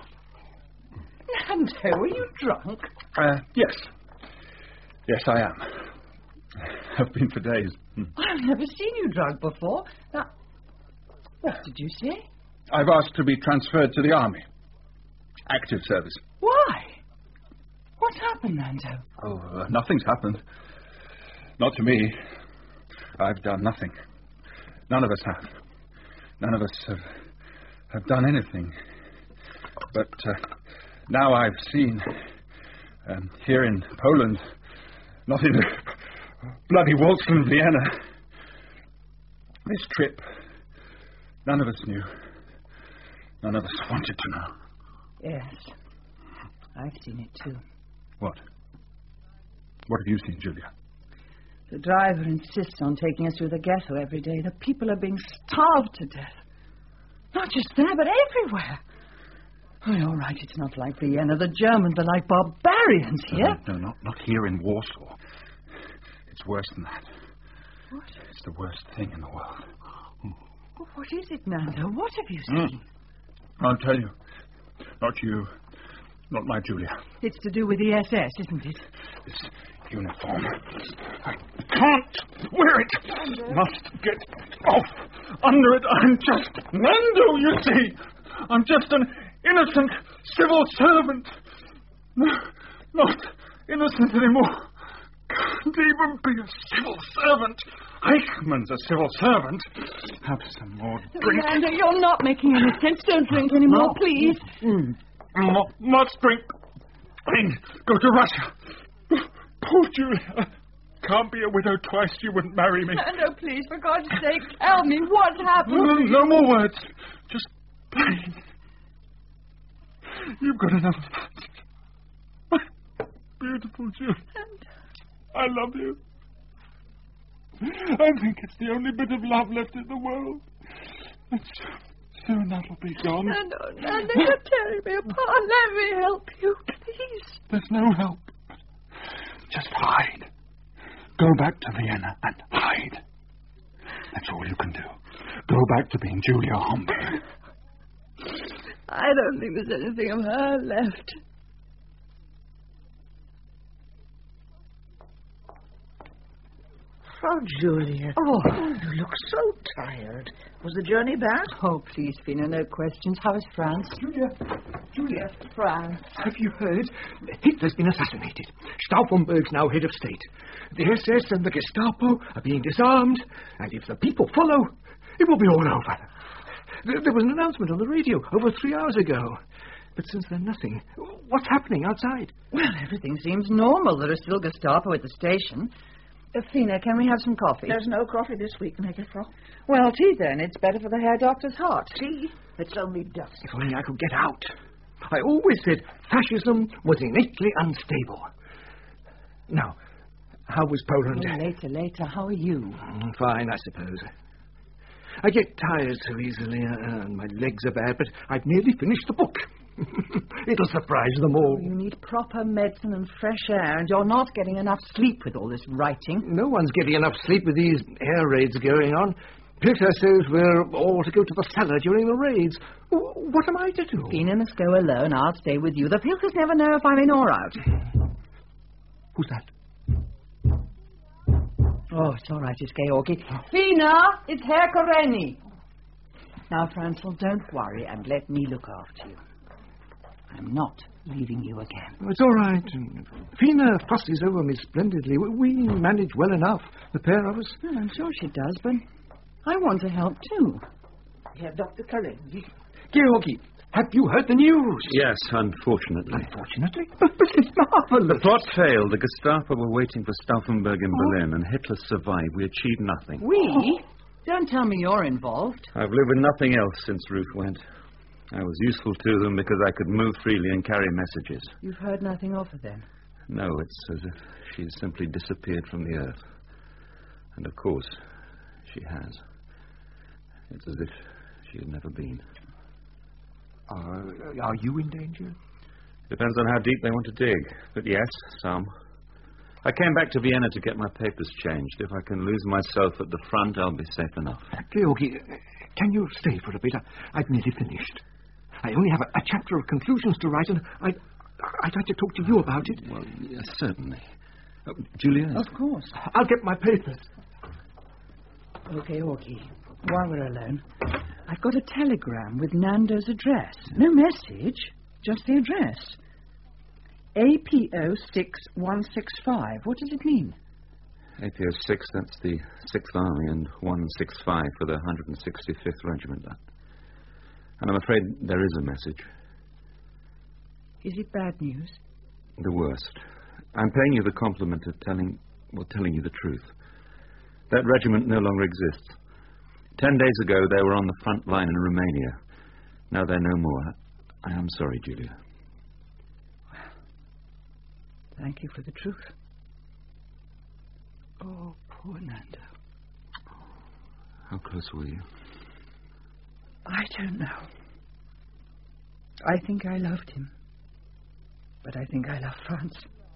Nando, are you drunk? Yes. Yes, I am. Have been for days. I've never seen you drunk before. Now, what did you say? I've asked to be transferred to the army. Active service. Why? What's happened, Nando? Oh, nothing's happened. Not to me. I've done nothing. None of us have. None of us have done anything. But now I've seen, here in Poland, not in bloody Walsland, Vienna. This trip, none of us knew. None of us wanted to know. Yes. I've seen it too. What? What have you seen, Julia? The driver insists on taking us through the ghetto every day. The people are being starved to death. Not just there, but everywhere. Oh, all right, it's not like Vienna. The Germans are like barbarians here. No, not here in Warsaw. It's worse than that. What? It's the worst thing in the world. What is it, Nando? What have you seen? I'll tell you. Not you. Not my Julia. It's to do with the SS, isn't it? This uniform. I can't wear it. Must get off. Under it, I'm just Nando, you see. I'm just an innocent civil servant. Not innocent anymore. Can't even be a civil servant. Eichmann's a civil servant. Have some more drink. Nando, you're not making any sense. Don't drink anymore, please. Must drink. Then go to Russia. Poor Julia. Can't be a widow twice. You wouldn't marry me. Nando, please, for God's sake, tell me what happened. No more words. Just plain. You've got enough of that. Beautiful Julia. I love you. I think it's the only bit of love left in the world. And soon that'll be gone. Nando, you're tearing me apart. Let me help you, please. There's no help. Just hide. Go back to Vienna and hide. That's all you can do. Go back to being Julia Homburg. I don't think there's anything of her left. Oh, Julia. Oh, you look so tired. Was the journey bad? Oh, please, Fina, no questions. How is France? Julia. France. Have you heard? Hitler's been assassinated. Stauffenberg's now head of state. The SS and the Gestapo are being disarmed, and if the people follow, it will be all over. There was an announcement on the radio over 3 hours ago. But since then, nothing. What's happening outside? Well, everything seems normal. There are still Gestapo at the station. Fina, can we have some coffee? There's no coffee this week, Megatron. Well, tea then. It's better for the Herr Doctor's heart. Tea? It's only dust. If only I could get out. I always said fascism was innately unstable. Now, how was Poland? Oh, later. How are you? Fine, I suppose. I get tired so easily, and my legs are bad, but I've nearly finished the book. It'll surprise them all. You need proper medicine and fresh air, and you're not getting enough sleep with all this writing. No one's getting enough sleep with these air raids going on. Peter says we're all to go to the cellar during the raids. What am I to do? Fina must go alone. I'll stay with you. The Pilkers never know if I'm in or out. Who's that? Oh, it's all right, it's Georgi. Fina, it's Herr Koreni. Now, Franzel, don't worry and let me look after you. I'm not leaving you again. It's all right. Fina fusses over me splendidly. We manage well enough, the pair of us. Well, I'm sure she does, but I want to help too. Yeah, Dr. Koreni. Georgi, have you heard the news? Yes, unfortunately. Unfortunately? But it's marvelous. The plot failed. The Gestapo were waiting for Stauffenberg in Berlin, and Hitler survived. We achieved nothing. We? Don't tell me you're involved. I've lived with nothing else since Ruth went. I was useful to them because I could move freely and carry messages. You've heard nothing of her then? No, it's as if she's simply disappeared from the earth. And of course, she has. It's as if she had never been. Are you in danger? Depends on how deep they want to dig. But yes, some. I came back to Vienna to get my papers changed. If I can lose myself at the front, I'll be safe enough. Georgi, can you stay for a bit? I've nearly finished. I only have a chapter of conclusions to write, and I'd like to talk to you about it. Well, yes, certainly. Julia? Of course. I'll get my papers. Okay, while we're alone, I've got a telegram with Nando's address. No message, just the address. APO 6165. What does it mean? APO 6, that's the 6th Army, and 165 for the 165th Regiment. And I'm afraid there is a message. Is it bad news? The worst. I'm paying you the compliment of telling you the truth. That regiment no longer exists. 10 days ago, they were on the front line in Romania. Now they're no more. I am sorry, Julia. Thank you for the truth. Oh, poor Nando. How close were you? I don't know. I think I loved him. But I think I love Franz.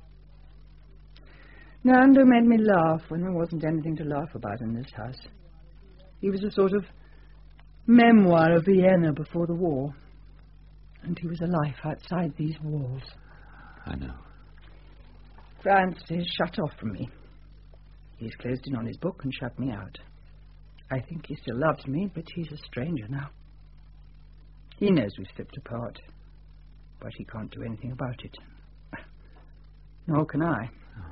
Nando made me laugh when there wasn't anything to laugh about in this house. He was a sort of memoir of Vienna before the war. And he was a life outside these walls. I know. Franz is shut off from me. He's closed in on his book and shut me out. I think he still loves me, but he's a stranger now. He knows we've slipped apart, but he can't do anything about it. Nor can I.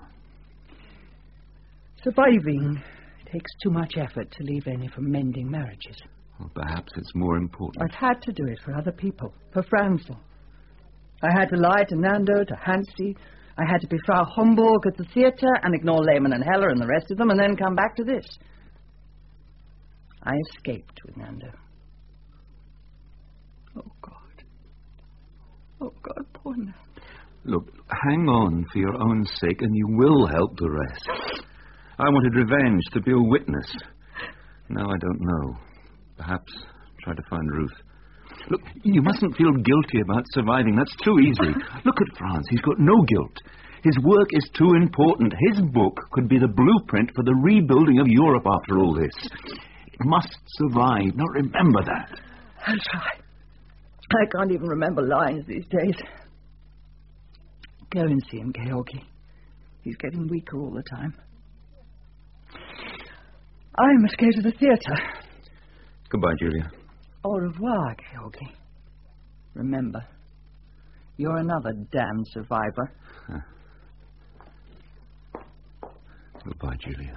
Surviving takes too much effort to leave any for mending marriages. Well, perhaps it's more important. I've had to do it for other people, for Franzel. I had to lie to Nando, to Hansi. I had to be Frau Homburg at the theatre and ignore Lehmann and Heller and the rest of them and then come back to this. I escaped with Nando. Oh, God. Oh, God, poor Nando. Look, hang on for your own sake and you will help the rest. I wanted revenge, to be a witness. Now I don't know. Perhaps try to find Ruth. Look, you mustn't feel guilty about surviving. That's too easy. Look at Franz. He's got no guilt. His work is too important. His book could be the blueprint for the rebuilding of Europe after all this. It must survive. Now remember that. I'll try. I can't even remember lines these days. Go and see him, Georgi. He's getting weaker all the time. I must go to the theatre. Goodbye, Julia. Au revoir, Georgi. Remember, you're another damned survivor. Goodbye, Julia.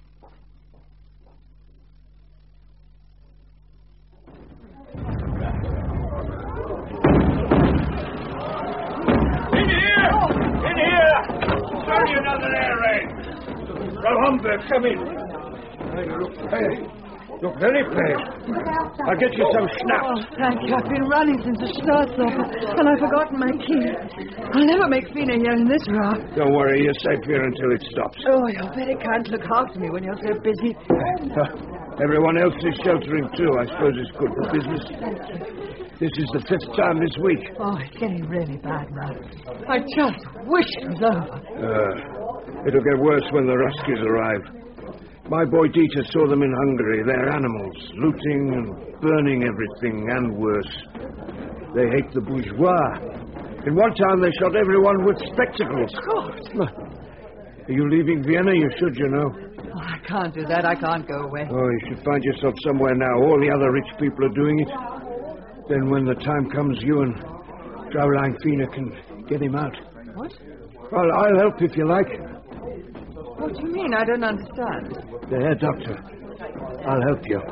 In here! In here! Show you another air raid! Frau Homburg, come in. You look pale. Look very pale. I'll get you some schnapps. Oh, thank you. I've been running since the Staatsoper, and I've forgotten my key. I'll never make Fina here in this row. Don't worry, you're safe here until it stops. Oh, you're very kind to look after me when you're so busy. Everyone else is sheltering too. I suppose it's good for business. This is the 5th time this week. Oh, it's getting really bad now. I just wish it was over. It'll get worse when the Ruskies arrive. My boy Dieter saw them in Hungary. They're animals, looting and burning everything, and worse. They hate the bourgeois. In one town, they shot everyone with spectacles. Of course. Are you leaving Vienna? You should, you know. Oh, I can't do that. I can't go away. Oh, you should find yourself somewhere now. All the other rich people are doing it. Then when the time comes, you and Fraulein Fina can get him out. What? Well, I'll help if you like. What do you mean? I don't understand. The Herr Doctor. I'll help you.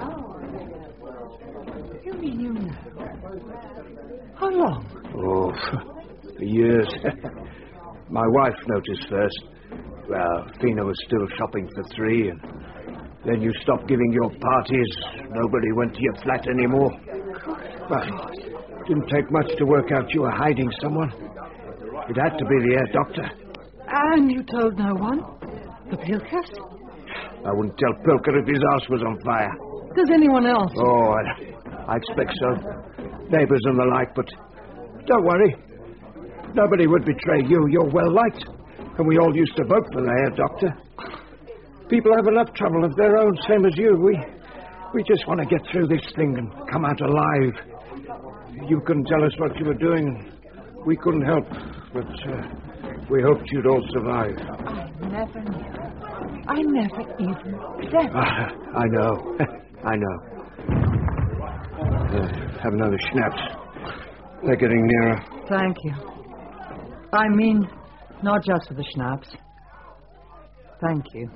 You mean you know? How long? Oh, for years. My wife noticed first. Well, Fina was still shopping for 3, and then you stopped giving your parties. Nobody went to your flat anymore. Well, it didn't take much to work out you were hiding someone. It had to be the Herr Doctor. And you told no one? The Pilkers? I wouldn't tell Pilker if his house was on fire. Does anyone else? Oh, I expect so. Neighbors and the like, but don't worry. Nobody would betray you. You're well liked. And we all used to vote for the Herr Doctor. People have enough trouble of their own, same as you. We just want to get through this thing and come out alive. You couldn't tell us what you were doing, and we couldn't help. But we hoped you'd all survive. I never knew. I never even dreamt. I know. I know. Have another schnapps. They're getting nearer. Thank you. I mean, not just for the schnapps. Thank you.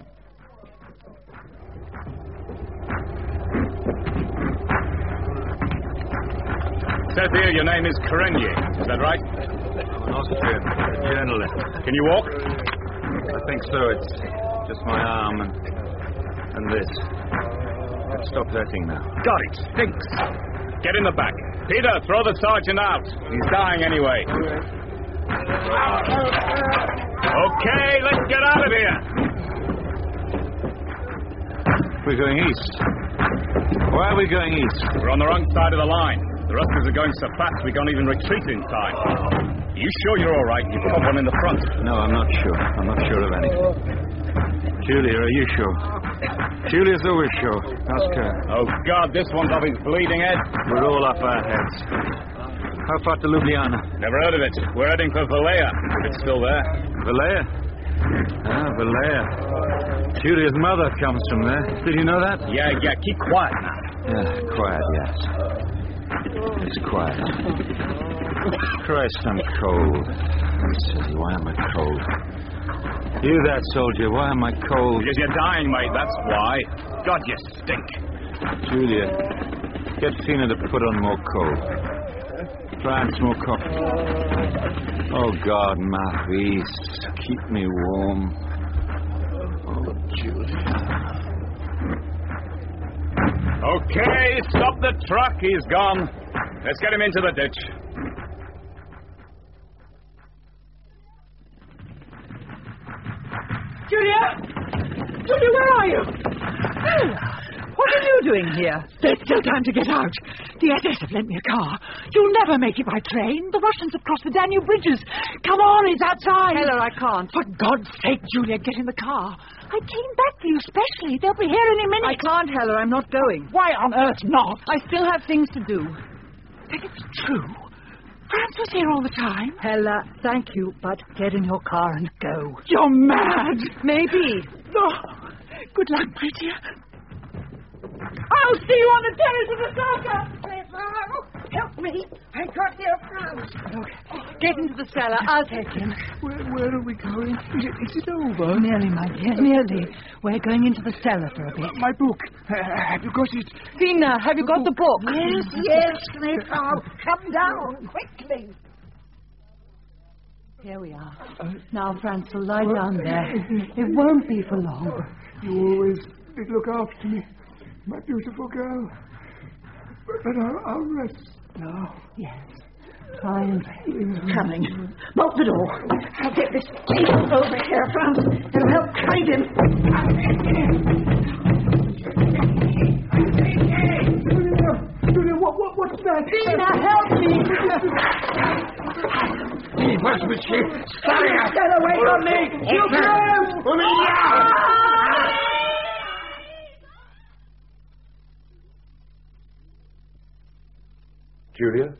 Says here your name is Karenyi. Is that right? An Austrian journalist. Can you walk? I think so. It's just my arm and this. Let's stop hurting now. Got it. Stinks. Get in the back. Peter, throw the sergeant out. He's dying anyway. Okay, let's get out of here. We're going east. Why are we going east? We're on the wrong side of the line. The Russians are going so fast we can't even retreat in time. Are you sure you're all right? You've got one in the front. No, I'm not sure. I'm not sure of anything. Julia, are you sure? Julia's always sure. Ask her. Oh, God, this one's off his bleeding head. We're all off our heads. How far to Ljubljana? Never heard of it. We're heading for Valea, if it's still there. Valea? Ah, Valea. Julia's mother comes from there. Did you know that? Yeah, keep quiet now. Yeah, quiet, yes. It's quiet. Christ, I'm cold. Silly, why am I cold? You that soldier, why am I cold? Because you're dying, mate, that's why. God, you stink. Julia, get Fina to put on more coal. Try and smoke coffee. Oh, God, Maurice, keep me warm. Oh, Julia. Okay, stop the truck. He's gone. Let's get him into the ditch. Julia! Julia, where are you? What are you doing here? There's still time to get out. The SS have lent me a car. You'll never make it by train. The Russians have crossed the Danube bridges. Come on, it's outside. Heller, I can't. For God's sake, Julia, get in the car. I came back for you specially. They'll be here any minute. I can't, Heller. I'm not going. Why on earth not? I still have things to do. Then it's true. France was here all the time. Heller, thank you, but get in your car and go. You're mad. Maybe. Oh, good luck, my dear. I'll see you on the terrace of the Sarka. Help me. I got here first. Look, get into the cellar. I'll take him. Where are we going? Is it over? Nearly, my dear, nearly. We're going into the cellar for a bit. My book. Have you got it? Fina, have you got the book? Yes, Frau. Come down, quickly. Here we are. Now, Franz, will lie down there. It won't be for long. You always did look after me, my beautiful girl. But I'll rest now. Yes. Try and rest. Coming. Bolt the door. I'll get this table over here, Franz. It'll help hide him. Julia, what's that? Fina, help me! Where's the ship? Sorry, get away from me! You Julia?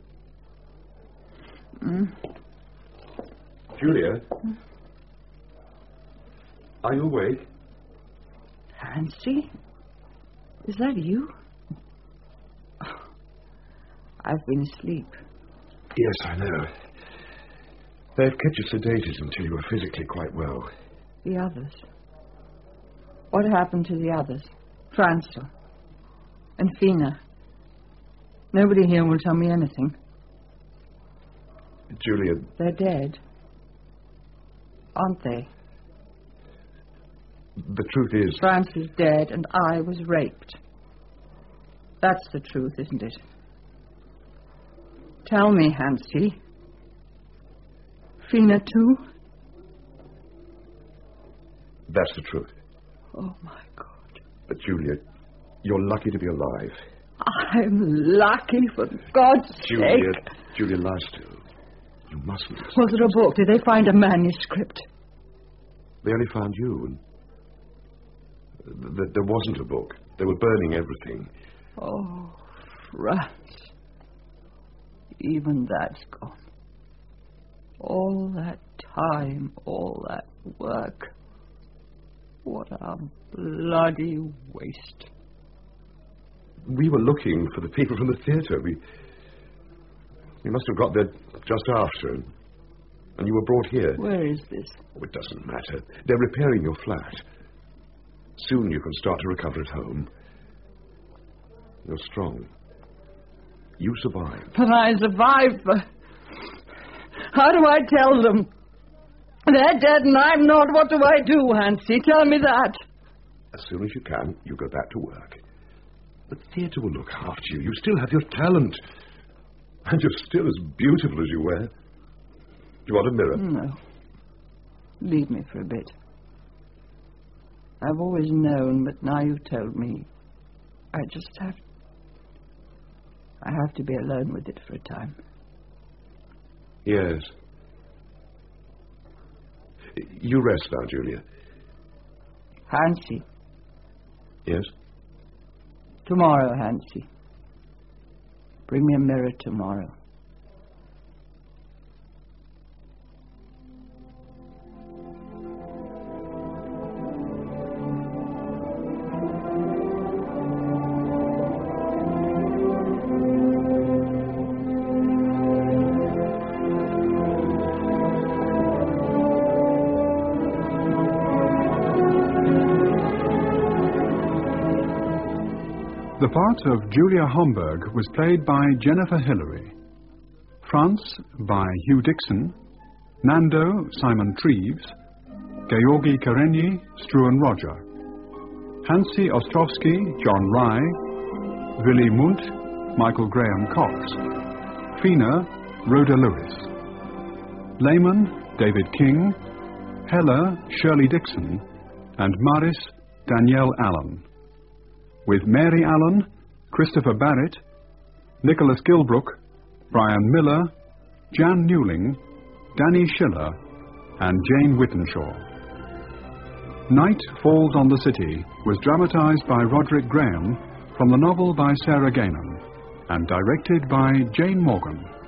Julia? Are you awake? Hansie? Is that you? Oh, I've been asleep. Yes, I know. They've kept you sedated until you were physically quite well. The others. What happened to the others? Francois and Fina. Nobody here will tell me anything. Julia... They're dead. Aren't they? The truth is... France is dead and I was raped. That's the truth, isn't it? Tell me, Hansie. Fina too? That's the truth. Oh, my God. But, Julia, you're lucky to be alive. I'm lucky, for God's sake. Julia, lie still. You mustn't. Was there a book? Did they find a manuscript? They only found you, and there wasn't a book. They were burning everything. Oh, France. Even that's gone. All that time, all that work. What a bloody waste. We were looking for the people from the theatre. We must have got there just after, and you were brought here. Where is this? Oh, it doesn't matter. They're repairing your flat. Soon you can start to recover at home. You're strong. You survived. But I survived. How do I tell them? They're dead and I'm not. What do I do, Hansie? Tell me that. As soon as you can, you go back to work. The theatre will look after you. You still have your talent. And you're still as beautiful as you were. Do you want a mirror? No. Leave me for a bit. I've always known, but now you've told me. I have to be alone with it for a time. Yes. You rest now, Julia. Hansie. Yes? Tomorrow, Hansie. Bring me a mirror tomorrow. The part of Julia Homburg was played by Jennifer Hillary, France by Hugh Dixon, Nando Simon Treves, Georgi Karenyi Struan Roger, Hansie Ostrovsky John Rye, Willy Munt Michael Graham Cox, Fina Rhoda Lewis, Lehman David King, Hella Shirley Dixon, and Maris Danielle Allen, with Mary Allen, Christopher Barrett, Nicholas Gilbrook, Brian Miller, Jan Newling, Danny Schiller, and Jane Whittenshaw. Night Falls on the City was dramatised by Roderick Graham from the novel by Sarah Gaynham and directed by Jane Morgan.